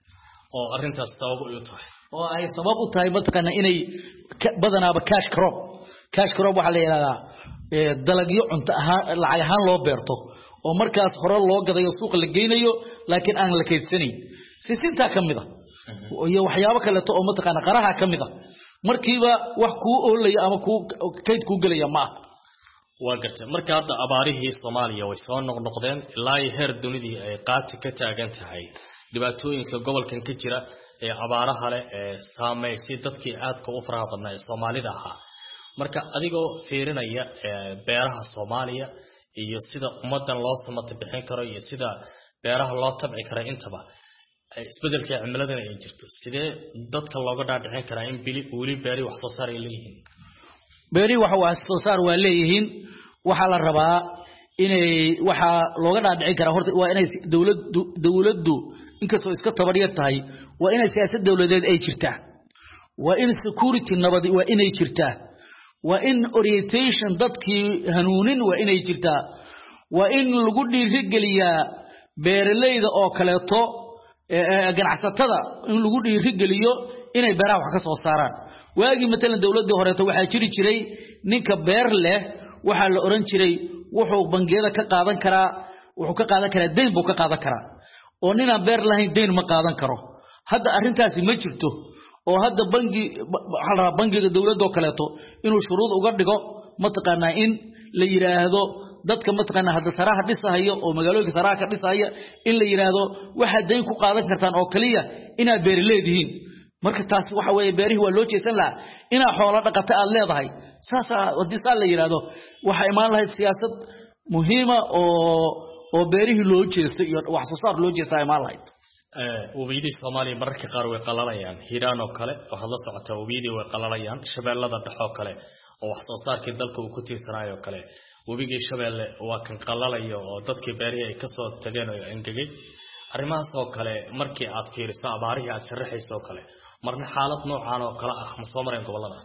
oo arintaas sabab u tahay oo ay sabab u tahay mataqana inay badanaaba cash crop cash crop waxa la yiraahdaa ee dalagyo cunto ahaan lacag ahaan loo beerto oo markaas hore loo gadayo suuq la geynayo laakiin aan la kaydsanin sisinta kamida iyo waxyaabo kale oo mataqana qaraha kamida markiiba wax ku oolay ama ku kayd ku galaya ma waa gartay marka hadda abaarihii Soomaaliya way soo noqnoqdeen ilaa heer dunidii ay qaati ka taagan tahay dhibaatooyinka gobolkan ka jira ee abaaraha leh ee saameysay dadkii aadka u faraha badnaa ee Soomaalida ahaa marka adigoo fiirinaya beeraha Soomaaliya iyo sida ummadan loo samata bixin karo iyo sida beeraha loo tabci karo intaba isbedelka cimilada ay jirto sidee dadka looga dhaadhicin karaa in bili wali beeri wax soo saar ay leeyihiin beeri waxa wax soo saar waa leeyihiin waxa la rabaa inay waxa looga dhaadhicin karaa horta waa inay dawladdu dawladdu inkastoo iska tabariyar tahay waa inay siyaasad dawladeed ay jirtaa waa in security nabad waa inay jirtaa waa in orientation dadkii hanuunin waa inay jirtaa waa in lagu dhiirigeliyaa beeraleyda oo kaleeto ganacsatada in lagu dhiirigeliyo inay beeraha wax ka soo saaraan waagi matalan dawladda horeeto waxa jiri jiray ninka beer leh waxa la oran jiray wuxuu bangiyada ka qaadan karaa wuxuu ka qaadan karaa deyn buu ka qaadan karaa oo nina beer lahayn deyn ma qaadan karo hadda arintaasi ma jirto oo hadda bangi waxa la bangiga dawladda kaleeto inuu shuruud uga dhigo mataqana in la yiraahdo dadka mataqana hadda saraha dhisahayo oo magaalooyinka saraha ka dhisaya in la yiraahdo waxa deyn ku qaadan kartaan oo kaliya ina beer leedihiin marka taas waxa weeye beerihi waa loo jeesan la ina xoolo dhaqata aad leedahay saasa wadisa la yiraahdo waxa imaan lahayd siyaasad muhiima oo oo beerihi loo jeestay iyo wax soo saar loo jeestay imaan lahayd ee wabiyadii Soomaaliya mararka qaar way qalalayaan Hiiraan oo kale waxa la socota wabiyadii way qalalayaan shabeellada dhaxo kale oo wax soo saarkii dalka uu ku tiirsanayo kale wabigii shabeelle waa kan qalalayo oo dadkii beerihi ay ka soo tageen oo angagay arrimahaas oo kale markii aad fiiriso abaarihii aad sharaxayso kale marna xaalad noocan oo kale ah ma soo mareen goboladaas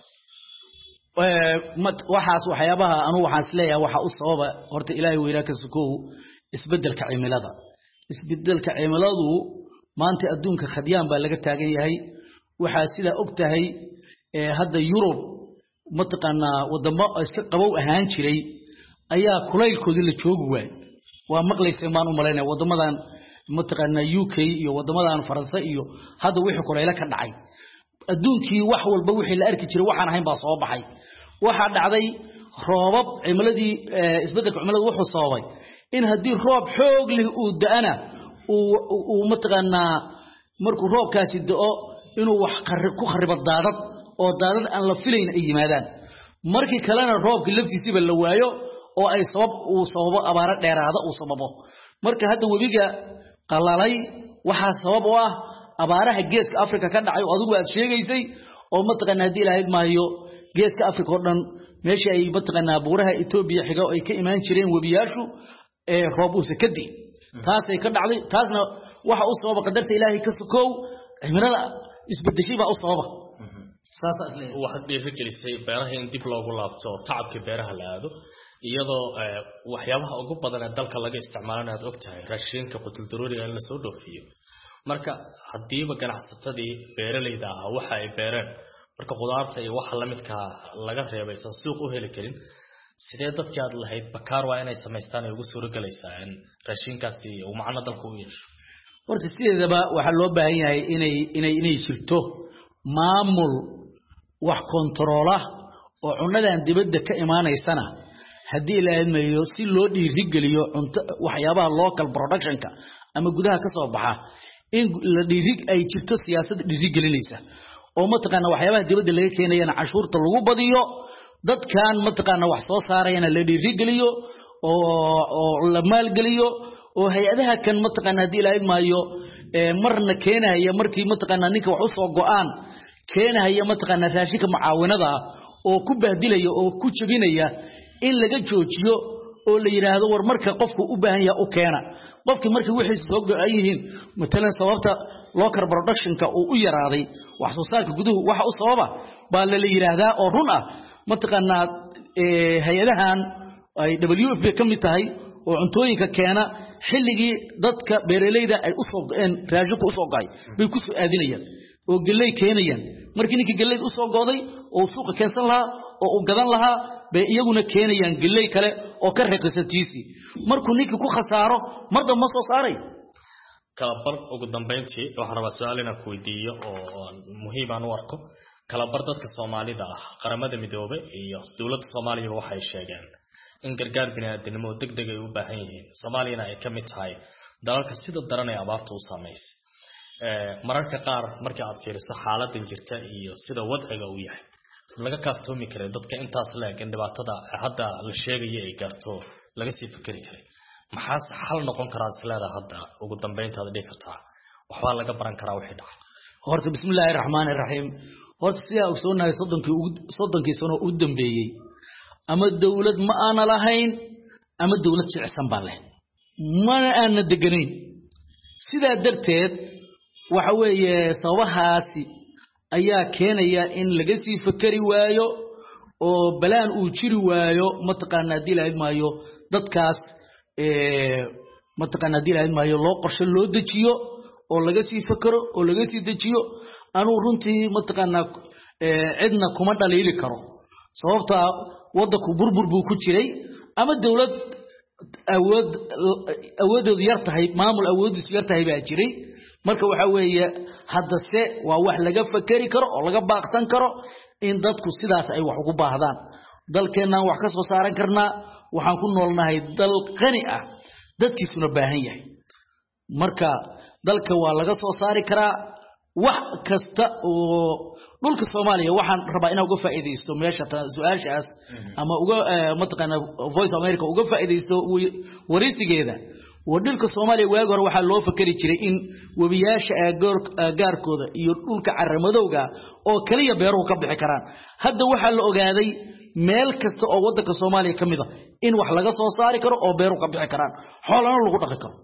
ee waxaas waxyaabaha anu waxaan isleeyahay waxa u sababa horta Ilaahay weeraa ka sukow isbedelka cimilada isbedelka cimiladu maanta adduunka khadiyaan baa laga taagan yahay waxa sida og tahay ee hadda Yurub mataqana wadamo iska qabow ahaan jiray ayaa kulaylkoodii la joogi waay waa maqlaysay maan u maleynay wadamadan mataqana U K iyo wadamadan Faransa iyo hadda wixii kulayla ka dhacay adduunkii wax walba wixii la arki jiray waxaan ahayn baa soo baxay waxa dhacday roobab cimiladii isbeddelka cimilada wuxuu sababay in haddii roob xoog leh uu da'ana uu mataqaanaa markuu roobkaasi da'o inuu wax ku kharibo daadad oo daadad aan la filayn ay yimaadaan markii kalena roobka laftiisiiba la waayo oo ay sabab uu sababo abaaro dheeraada uu sababo marka hadda webiga qalalay waxaa sabab u ah abaaraha geeska Afrika ka dhacay oo adigu aad sheegaysay oo mataqaanaa hadii ilaahay maayo geeska Afrika oo dhan meeshii ay mataqaanaa buuraha Ethiopia xiga oo ay ka imaan jireen webiyaashu ee roob uu sakadi taas ay ka dhacday taasna waxa uu sabab qadarta ilaahay ka sokow cimilada isbedeshay baa u sababa saas aslee waxa dhiirigelisay beeraha in dib loogu laabto tacabka beeraha la aado iyadoo waxyaabaha ugu badan ee dalka laga isticmaalana aad ogtahay raashinka qutuldarooriga in la soo dhoofiyo marka hadiiba ganacsatadii beeralayda ah waxa ay beereen marka qudaarta iyo waxa la midka laga reebay san suuq u heli karin sidee dadkii aad lahayd bakaar waa inay sameystaan ay ugu suuro galaysaa in raashinkaasi uu macno dalka u yeesho horta sideedaba waxa loo baahan yahay inay inay inay jirto maamul wax kontroola oo cunadan dibadda ka imaanaysana hadii la ilmeeyo si loo dhiirigeliyo cunto waxyaabaha local productionka ama gudaha ka soo baxa in la dhiirig ay jirto siyaasad dhiirigelinaysa oo mataqaana waxyaabaha dibadda laga keenayna cashuurta lagu badiyo dadkan mataqaana wax soo saarayna la dhiirigeliyo oo oo la maalgeliyo oo hay'adaha kan mataqaana hadii la ilmeeyo marna keenaya markii mataqaana ninka wax u soo go'aan keenaya mataqaana raashinka mucaawinada oo ku bahdilaya oo ku jabinaya in laga joojiyo oo la yiraahdo war marka qofku u baahan yahay u keena qofkii markii wixii soo go'ayeen matalan sababta local productionka uu u yaraaday wax soo saarka guduhu waxa u sababa baa la yiraahdaa oo run ah mataqaana ee hay'adahan ay W F P kamid tahay oo cuntooyinka keena xilligii dadka beeralayda ay u soo go'een raashinku u soo go'ay bay ku soo aadinayaan oo galay keenayaan markii ninkii galay u soo go'day oo suuqa keensan lahaa oo u gadan lahaa bay iyaguna keenayaan galay kale oo ka raqiisatiisi markuu ninkii ku khasaaro marda ma soo saaray kala bar ugu dambeyntii waxaan rabaa su'aalina ku weydiiyo oo muhiim aan u arko kala bar dadka Soomaalida ah qaramada midoobay iyo dawladda Soomaaliya waxay sheegeen in gargaar bini'aadanimo degdeg ay u baahan yihiin Soomaaliyana ay ka mid tahay dalalka sida daran ee abaartu u saameysay ee mararka qaar markii aad fiiriso xaaladda jirta iyo sida wadciga uu yahay laga kaaftoomi karay dadka intaas leeg in dhibaatada hadda la sheegay ay gaarto laga sii fikiri karay maxaa xal noqon karaa isleedahay hadda ugu dambeyntaada dhigi kartaa waxba laga baran karaa wixii dhacay horta bismillaahir rahmaanir rahiim horta si aan soo nahay soddonkii soddonkii sano u dambeeyay ama dawlad ma aan lahayn ama dawlad jicsan baa leh ma aan deganayn sida darteed waxa weeye sababahaasi ayaa keenaya in laga sii fikri waayo oo balaan uu jiri waayo mataqaana dilay maayo dadkaas ee mataqaana dilay maayo loo qorshe loo dejiyo oo laga sii fikro oo laga sii dejiyo anu runtii mataqaana ee cidna kuma dhaliili karo sababta wadanku burbur buu ku jiray ama dawlad awood awoodoodu yar tahay maamul awoodiisu yar tahay baa jiray marka waxa weeye hadda se waa wax laga fakari karo oo laga baaqsan karo in dadku sidaas ay wax ugu baahdaan dalkeenna wax ka soo saaran karnaa waxaan ku noolnahay dal qani ah dadkiisuna baahan yahay marka dalka waa laga soo saari karaa wax kasta oo dhulka Soomaaliya waxaan rabaa inaan uga faa'iideysto meesha su'aashaas ama uga mataqaana Voice America uga faa'iideysto warisigeeda wadilka Soomaaliya waag hore waxa loo fakari jiray in wabiyaasha gaarkooda iyo dhulka caramadowga oo kaliya beeruhu ka bixi karaan hadda waxa la ogaaday meel kasta oo wadanka Soomaaliya kamid ah in wax laga soo saari karo oo beeruhu ka bixi karaan xoolana lagu dhaqi karo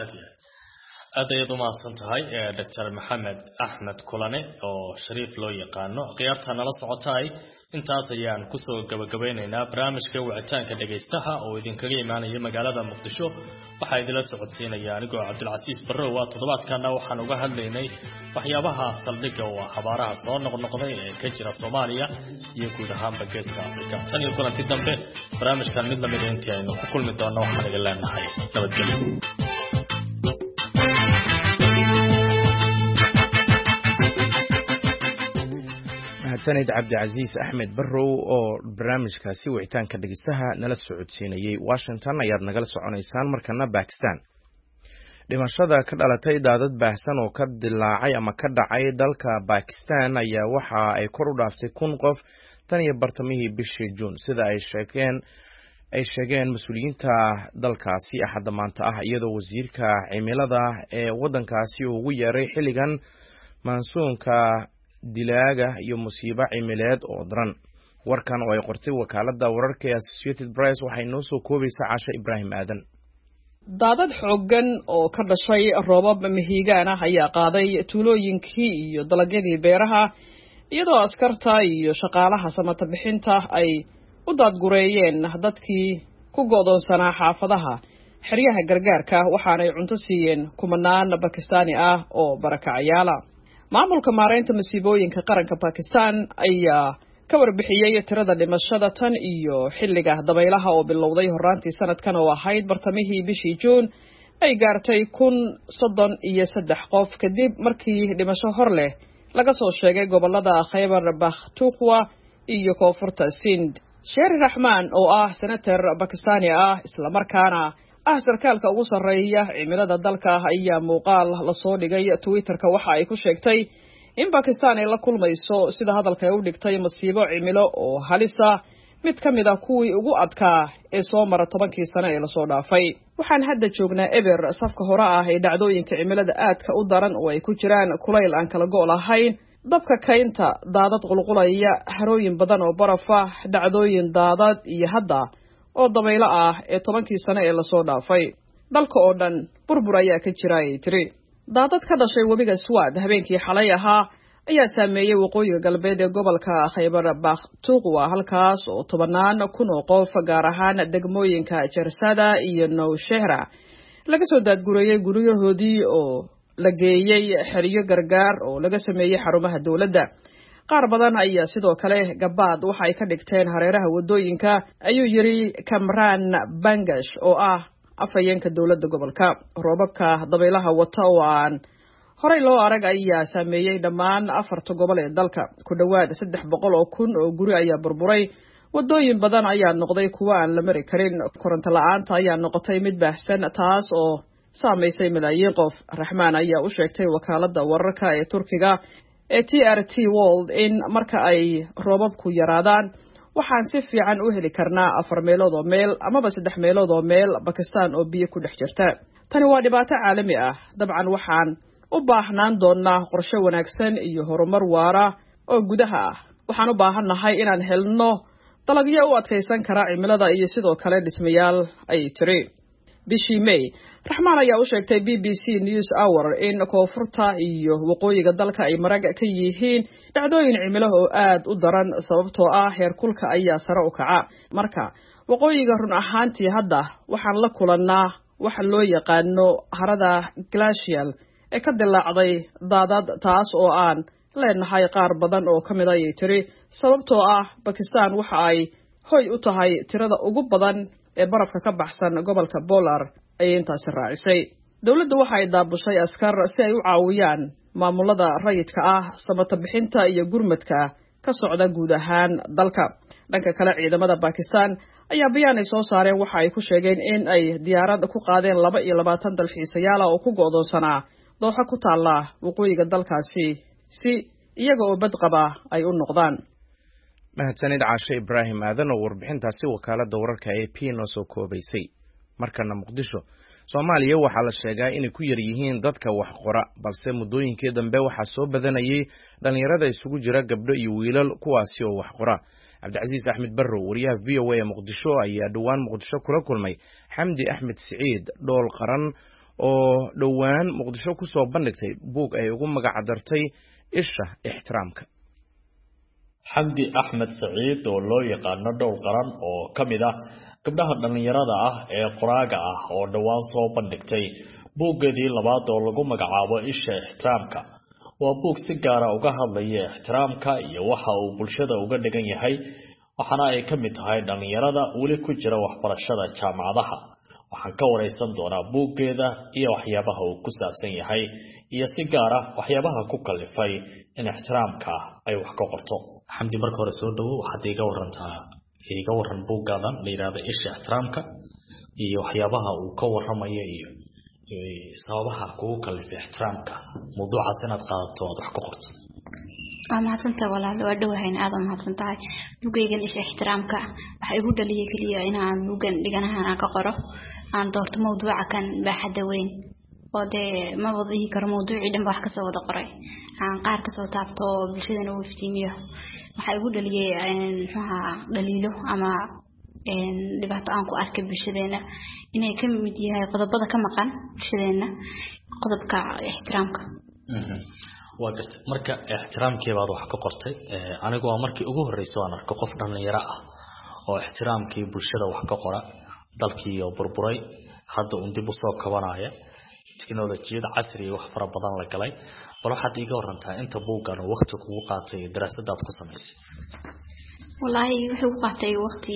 aad uma santahay Doctor Maxamed Axmed Kulane oo shariif loo yaqaano qiyaarta nala socotay intaas ayaan ku soo gabagabeynaynaa barnaamijka wicitaanka dhageystaha oo idinkaga imaanaya magaalada Muqdisho waxa idila socodsiinaya anigoo Cabdulcasiis Barrow waa toddobaadkana waxaan uga hadlaynay waxyaabaha saldhigga oo xabaaraha soo noqnoqday ee ka jira Soomaaliya iyo guud ahaan Geeska Afrika tan iyo kulanti dambe barnaamijkan mid lamid ah intii aynu ku kulmi doono waxaan idin leenahay nabadgelyo mahadsanid cabdicasiis axmed barrow oo barnaamijkaasi wicitaanka dhegeystaha nala socodsiinayey. Washington ayaad nagala soconaysaan. markana Bakistan, dhimashada ka dhalatay daadad baahsan oo ka dilaacay ama ka dhacay dalka Bakistan ayaa waxa ay kor u dhaaftay kun qof tan iyo bartamihii bishii Juun, sida ay sheegeen ay sheegeen mas-uuliyiinta dalkaasi axadda maanta ah, iyadoo wasiirka cimilada ee waddankaasi uu ugu yeeray xilligan mansuunka dilaaga iyo musiibo cimileed oo daran. warkan oo ay qortay wakaaladda wararka ee Associated Press waxay noo soo koobaysaa Caasha Ibraahim Aadan. daadad xooggan oo ka dhashay roobab mihigaan ah ayaa qaaday tuulooyinkii iyo dalagyadii beeraha, iyadoo askarta iyo shaqaalaha samata bixinta ay u daadgureeyeen dadkii ku go'doonsanaa xaafadaha xeryaha gargaarka, waxaanay cunto siiyeen kumanaan Bakistaani ah oo barakacayaala. maamulka maareynta masiibooyinka qaranka Pakistan ayaa ka warbixiyay tirada dhimashada tan iyo xilliga dabaylaha oo bilowday horaantii sanadkan oo ahayd bartamihii bishii Juun ay gaartay kun soddon iyo saddex qof kadib markii dhimasho hor leh laga soo sheegay gobolada Khyber Pakhtunkhwa iyo koonfurta Sind. Sherry Rahman oo ah senator Pakistani ah isla markaana ah sarkaalka ugu sarreeya cimilada dalka ayaa muuqaal la soo dhigay Twitterka waxa ay ku sheegtay in Pakistan ay la kulmayso sida hadalka ay u dhigtay masiibo cimilo oo halisa, mid ka mid ah kuwii ugu adkaa ee soo mara tobankii sano ee la soo dhaafay. waxaan hadda joognaa eber safka hore ah ee dhacdooyinka cimilada aadka u daran oo ay ku jiraan kulayl aan kala go' lahayn, dabka kaynta, daadad qulqulaya, harooyin badan oo baraf ah, dhacdooyin daadad iyo hadda oo dabaylo ah ee tobankii sano ee la soo dhaafay. dalka oo dhan burbur ayaa ka jira ay tiri. daadad ka dhashay webiga Swat habeenkii xalay ahaa ayaa saameeyay waqooyiga galbeed ee gobolka Khyber Pakhtunkhwa, halkaas oo tobanaan kun oo qof gaar ahaan degmooyinka Jarsada iyo Nowshehra laga soo daadgureeyay guryahoodii oo la geeyay xeryo gargaar oo laga sameeyay xarumaha dawladda. qaar badan ayaa sidoo kale gabaad waxa ay ka dhigteen hareeraha wadooyinka, ayuu yiri Kamran Bangash oo ah afhayeenka dawladda gobolka. roobabka dabaylaha wata oo aan horey loo arag ayaa saameeyay dhammaan afarta gobol ee dalka. ku dhawaad saddex boqol oo kun oo guri ayaa burburay, wadooyin badan ayaa noqday kuwo aan la mari karin, koronto la'aanta ayaa noqotay mid baahsan taas oo saameysay malaayiin qof. Rahmaan ayaa u sheegtay wakaaladda wararka ee Turkiga ee T R T World in marka ay roobabku yaraadaan waxaan si fiican u heli karnaa afar meelood oo meel amaba saddex meelood oo meel Pakistan oo biyo ku dhex jirta. tani waa dhibaato caalami ah. dabcan waxaan u baahnaan doonaa qorshe wanaagsan iyo horumar waara oo gudaha ah. waxaan u baahannahay inaan helno dalagyo u adkaysan kara cimilada iyo sidoo kale dhismayaal, ay tiri. bishii May, Rahmaan ayaa u sheegtay B B C News Hour in koonfurta iyo waqooyiga dalka ay marag ka yihiin dhacdooyin cimilo oo aad u daran sababtoo ah heerkulka ayaa sare u kaca. marka waqooyiga run ahaantii hadda waxaan la kulannaa waxa loo yaqaano harada glacial ee ka dilaacday daadad, taas oo aan leenahay qaar badan oo ka mid ah, ay tiri. sababtoo ah Pakistan waxa ay hoy u tahay tirada ugu badan ee barafka ka baxsan gobolka Polar, ayay intaasi raacisay. dawladdu waxa ay daabushay askar si ay u caawiyaan maamulada rayidka ah, samata bixinta iyo gurmadka ka socda guud ahaan dalka. dhanka kale, ciidamada Pakistan ayaa bayaan ay soo saareen waxa ay ku sheegeen in ay diyaarad ku qaadeen laba iyo labaatan dalxiisayaal oo ku go'doonsanaa dooxa ku taala waqooyiga dalkaasi si iyaga oo badqaba ay u noqdaan. mahadsanid Caasha Ibraahim Aadan oo warbixintaasi wakaaladda wararka ee P noo soo koobaysay. markana Muqdisho, Soomaaliya waxaa la sheegaa inay ku yar yihiin dadka wax qora, balse muddooyinkii dambe waxaa soo badanayay dhalinyarada isugu jira gabdho iyo wiilal kuwaasi oo wax qora. Cabdicasiis Axmed Barrow, wariyaha V O A ee Muqdisho, ayaa dhowaan Muqdisho kula kulmay Xamdi Axmed Siciid, dhool qaran oo dhowaan Muqdisho ku soo bandhigtay buug ay ugu magac dartay Isha Ixtiraamka. Xamdi Axmed Siciid oo loo yaqaano dhowl qaran oo ka mid ah gabdhaha dhalinyarada ah ee qoraaga ah oo dhowaan soo bandhigtay buuggeedii labaad oo lagu magacaabo Isha Ixtiraamka. waa buug si gaar ah uga hadlaya ixtiraamka iyo waxa uu bulshada uga dhigan yahay, waxaana ay ka mid tahay dhalinyarada weli ku jira waxbarashada jaamacadaha. waxaan ka wareysan doonaa buuggeeda iyo waxyaabaha uu ku saabsan yahay iyo si gaar ah waxyaabaha ku kalifay in ixtiraamka ay wax ka qorto. xamdi marka hore soo dhawo waxaad iga warantaa iga waran buugaadan la yiraahdo isha ixtiraamka iyo waxyaabaha uu ka waramayo iyo sababaha kugu kalifay ixtiraamka mawduucaas inaad qaadato aad wax ka qorto. waa mahadsantahay walaal waa dhawahayn aad u mahadsantahay buugaygan isha ixtiraamka waxa igu dhaliyay kaliya inaan buugan dhiganahan aan ka qoro aan doorto mawduuca kan baaxadda weyn oo de ma wadihi karo mawduucii dhan wax ka soo wada qoray aan qaar ka soo taabto bulshadana uu iftiimiyo waxa igu dhaliyay maxaa dhaliilo ama een dhibaato aan ku arkay bulshadeena inay ka mid yahay qodobada ka maqan bulshadeena qodobka ixtiraamka. waa garta marka ixtiraamkii baad wax ka qortay anigu waa markii ugu horeysay aan arko qof dhalinyaro ah oo ixtiraamkii bulshada wax ka qora dalkii oo burburay hadda uu dib u soo kabanaya teknolojiyada casriga wax fara badan la galay bal waxaad iga warantaa inta buugan waqti kugu qaatay daraasadaad ku samaysay. wallahi wuxuu qaatay waqti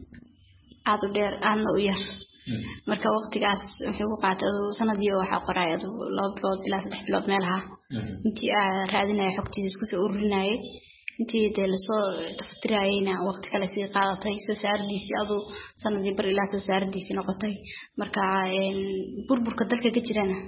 aad u dheer aan u yar marka waqtigaas wuxuu qaatay sanadii waxa qoray laba bilood ilaa saddex bilood meelaha intii aan raadinay xogtiisa isku soo ururinay intii de la soo taftirayna waqti kale si qaadatay soo saardiisi adu sanadii bar ilaa soo saardiisi noqotay marka een burburka dalka ka jirana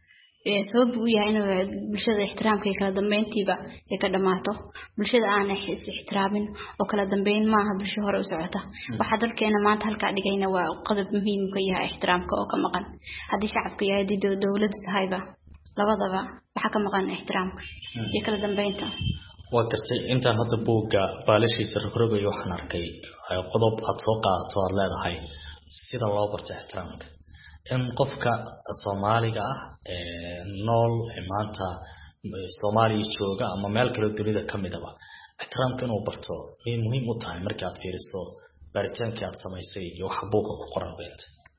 ee sabab u yahay inuu bulshada ixtiraamka iyo kala dambeyntiiba ay ka dhamaato bulshada aan is ixtiraamin oo kala dambeyn maaha bulsho hore u socota waxa dalkeena maanta halka dhigayna waa qodob muhiim ka yahay ixtiraamka oo ka maqan hadii shacabka yahay dawladda sahayba labadaba waxa ka maqan ixtiraamka iyo kala dambeynta. waa gartay intaan hadda buugga baalashiisa rogrogayo waxaan arkay qodob aad soo qaadato aad leedahay sida loo barto ixtiraamka in qofka Soomaaliga ah ee nool ee maanta Soomaaliya jooga ama meel kale dunida kamid ah ixtiraamka inuu barto way muhiim u tahay marka aad fiiriso baritaanka aad samaysay iyo wax buugga ku qoran beent.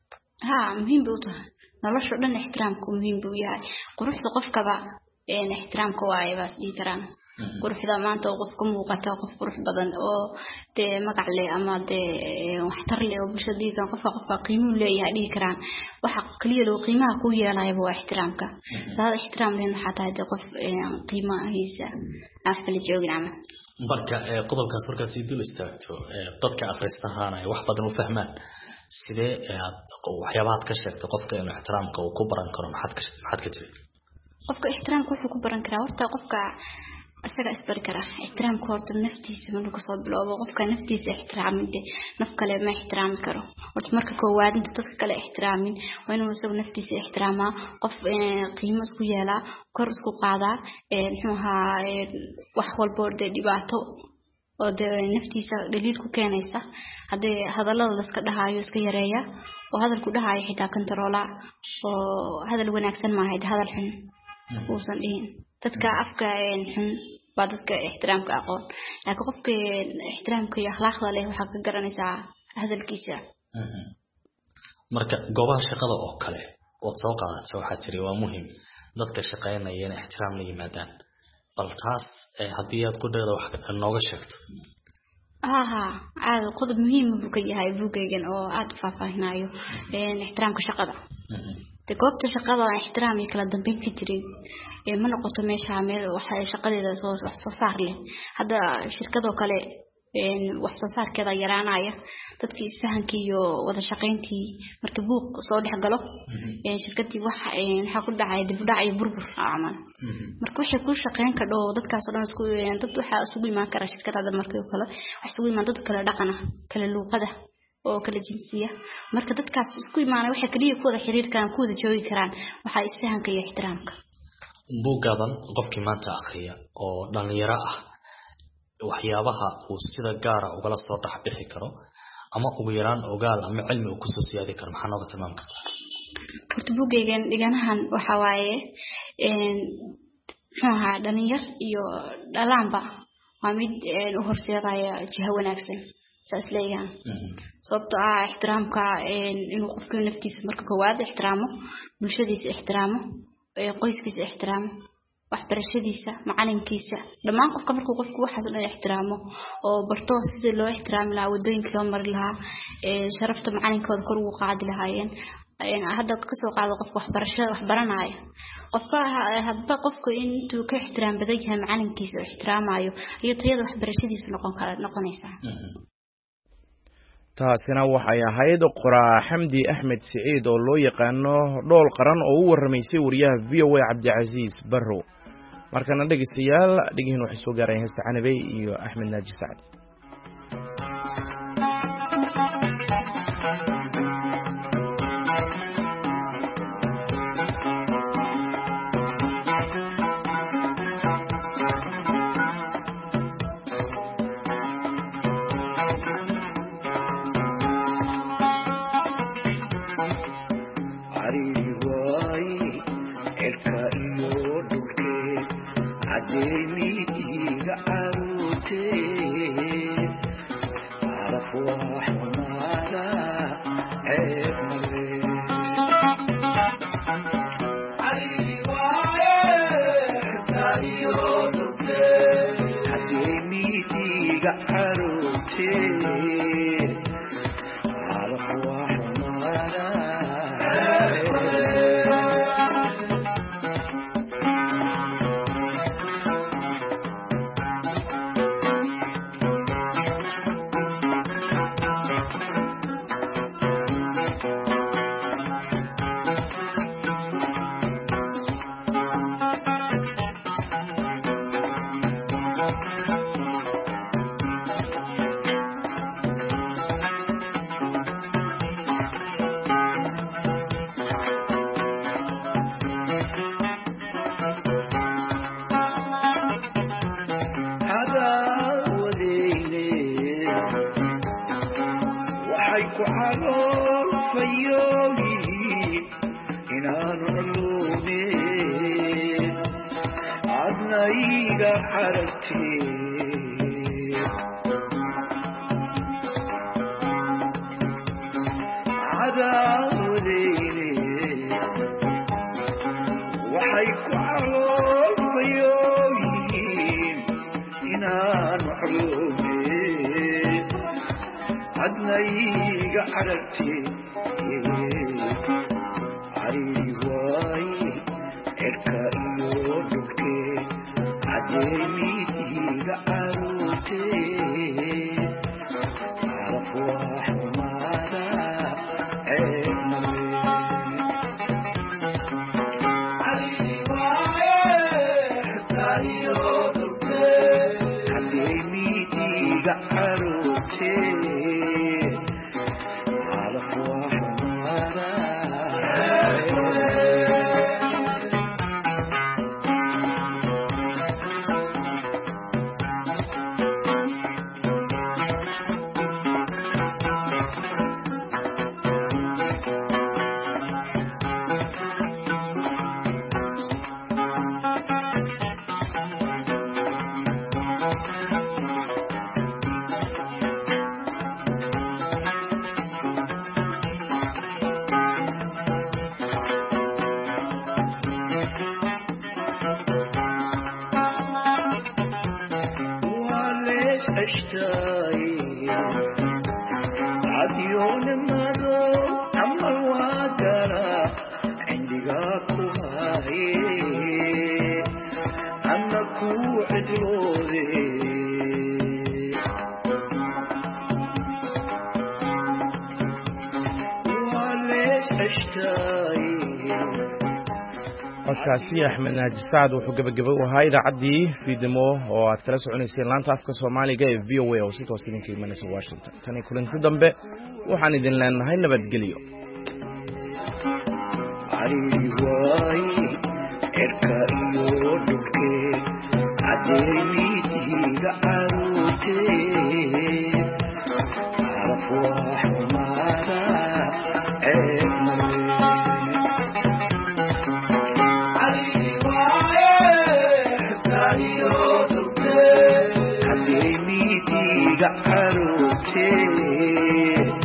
ha muhiim u tahay nolosha dhan ixtiraamku muhiim buu yahay quruxda qofkaba ee ixtiraamka waay baas dhigi karaan quruxda maanta qofku muuqata qof qurux badan oo de magac leh ama de wax tar leh oo bulshadiisa qofka qofka qiimo leeyahay dhigi karaan waxa kaliya loo qiimaha ku yeelay waa ixtiraamka dad ixtiraam leh waxa tahay qof qiimahiisa afal joogin ama marka qodobkaas marka si dul istaagto dadka akhristaana ay wax badan u fahmaan sidee aad waxyaabaha ka sheegto qofka inuu ixtiraamka uu ku baran karo maxad ka maxad ka tiri qofka ixtiraamka wuxuu ku baran karaa horta qofka asaga isbari kara ixtiraamka horta naftiisa marka soo bilowdo qofka naftiisa ixtiraamide naf kale ma ixtiraami karo horta marka koowaad inta dadka kale ixtiraamin waa inuu isagu naftiisa ixtiraama qof qiimo isku yeela kor isku qaada ee muxuu ahaa wax walba oo dhibaato oo naftiisa dhaliil ku keenaysa hadii hadallada la iska dhahayo iska yareeya oo hadalku dhahayo xitaa controla oo hadal wanaagsan ma ahayd hadal xun uusan dhihin dadka afka xun waa dadka ixtiraamka aqoon laakiin qofka ixtiraamka iyo akhlaaqda leh waxa ka garanaysaa hadalkiisa. marka goobaha shaqada oo kale oo soo qaadato waxa jiri waa muhiim dadka shaqeynaya in ixtiraam la yimaadaan bal taas hadii aad ku dheedo wax nooga sheegto. aha aad qodob muhiim u ka yahay buugaygan oo aad faahfaahinayo in ixtiraamka shaqada de goobta shaqada ixtiraam iyo kala dambeyn ka jirin ee ma noqoto meesha meel waxa shaqadeeda soo soo saar leh hada shirkado kale een wax soo saarkeeda yaraanaya dadkii isfahankii iyo wada shaqeyntii marka buuq soo dhex galo ee shirkadii waxa waxa ku dhacay dib u dhac iyo burbur aman marka waxa ku shaqeyn ka dhow dadkaas oo dhan isku dad waxa isugu imaan kara shirkadada markii kale wax isugu imaan dad kala dhaqana kala luuqada oo kala jinsiya marka dadkaas isku imaanay waxa kaliya ku wada xiriirkan ku wada joogi karaan waxa isfahanka iyo ixtiraamka. buugadan qofkii maanta akhriya oo dhalinyaro ah waxyaabaha uu sida gaar ah ugala soo dhaxbixi karo ama ugu yaraan ogaal ama cilmi uu ku soo siyaadi karo maxaa nooga tilmaami kartaa? horta buugaygan dhiganahan waxa waaye een waxa dhalinyar iyo dhalaanba waa mid u horseedaya jiha wanaagsan saas leeyahay sababtoo ah ixtiraamka inuu qofku naftiisa marka koowaad ixtiraamo bulshadiisa ixtiraamo qoyskiisa ixtiraamo waxbarashadiisa macalinkiisa dhamaan qofka markuu qofku waxaas oo ixtiraamo oo barto sida loo ixtiraami lahaa wadooyinka loo mari lahaa ee sharafta macalinkooda kor ugu qaadi lahaayeen hadda ka soo qaado qofka waxbarashada wax baranaya qofka hadba qofku intuu ka ixtiraam badan yahay macalinkiisa oo ixtiraamayo iyo tayada waxbarashadiisa noqon kala noqonaysa taasina waxay ahayd qoraa Xamdi Axmed Saciid oo loo yaqaano dhool qaran oo u waramaysay wariyaha V O A Cabdicasiis Barrow markana dhageystayaal dhigiin waxay soo gaareen heesta Canabey iyo Axmed Naaji Sacad codkaasi Axmed Naaji Sacad wuxuu gabagabay u ahaa idaacadii fiidimo oo aad kala soconayseen laanta afka Soomaaliga ee V O A oo si toos idinka imanaysa Washington tan kulanti dambe waxaan idin leenahay nabadgelyo Got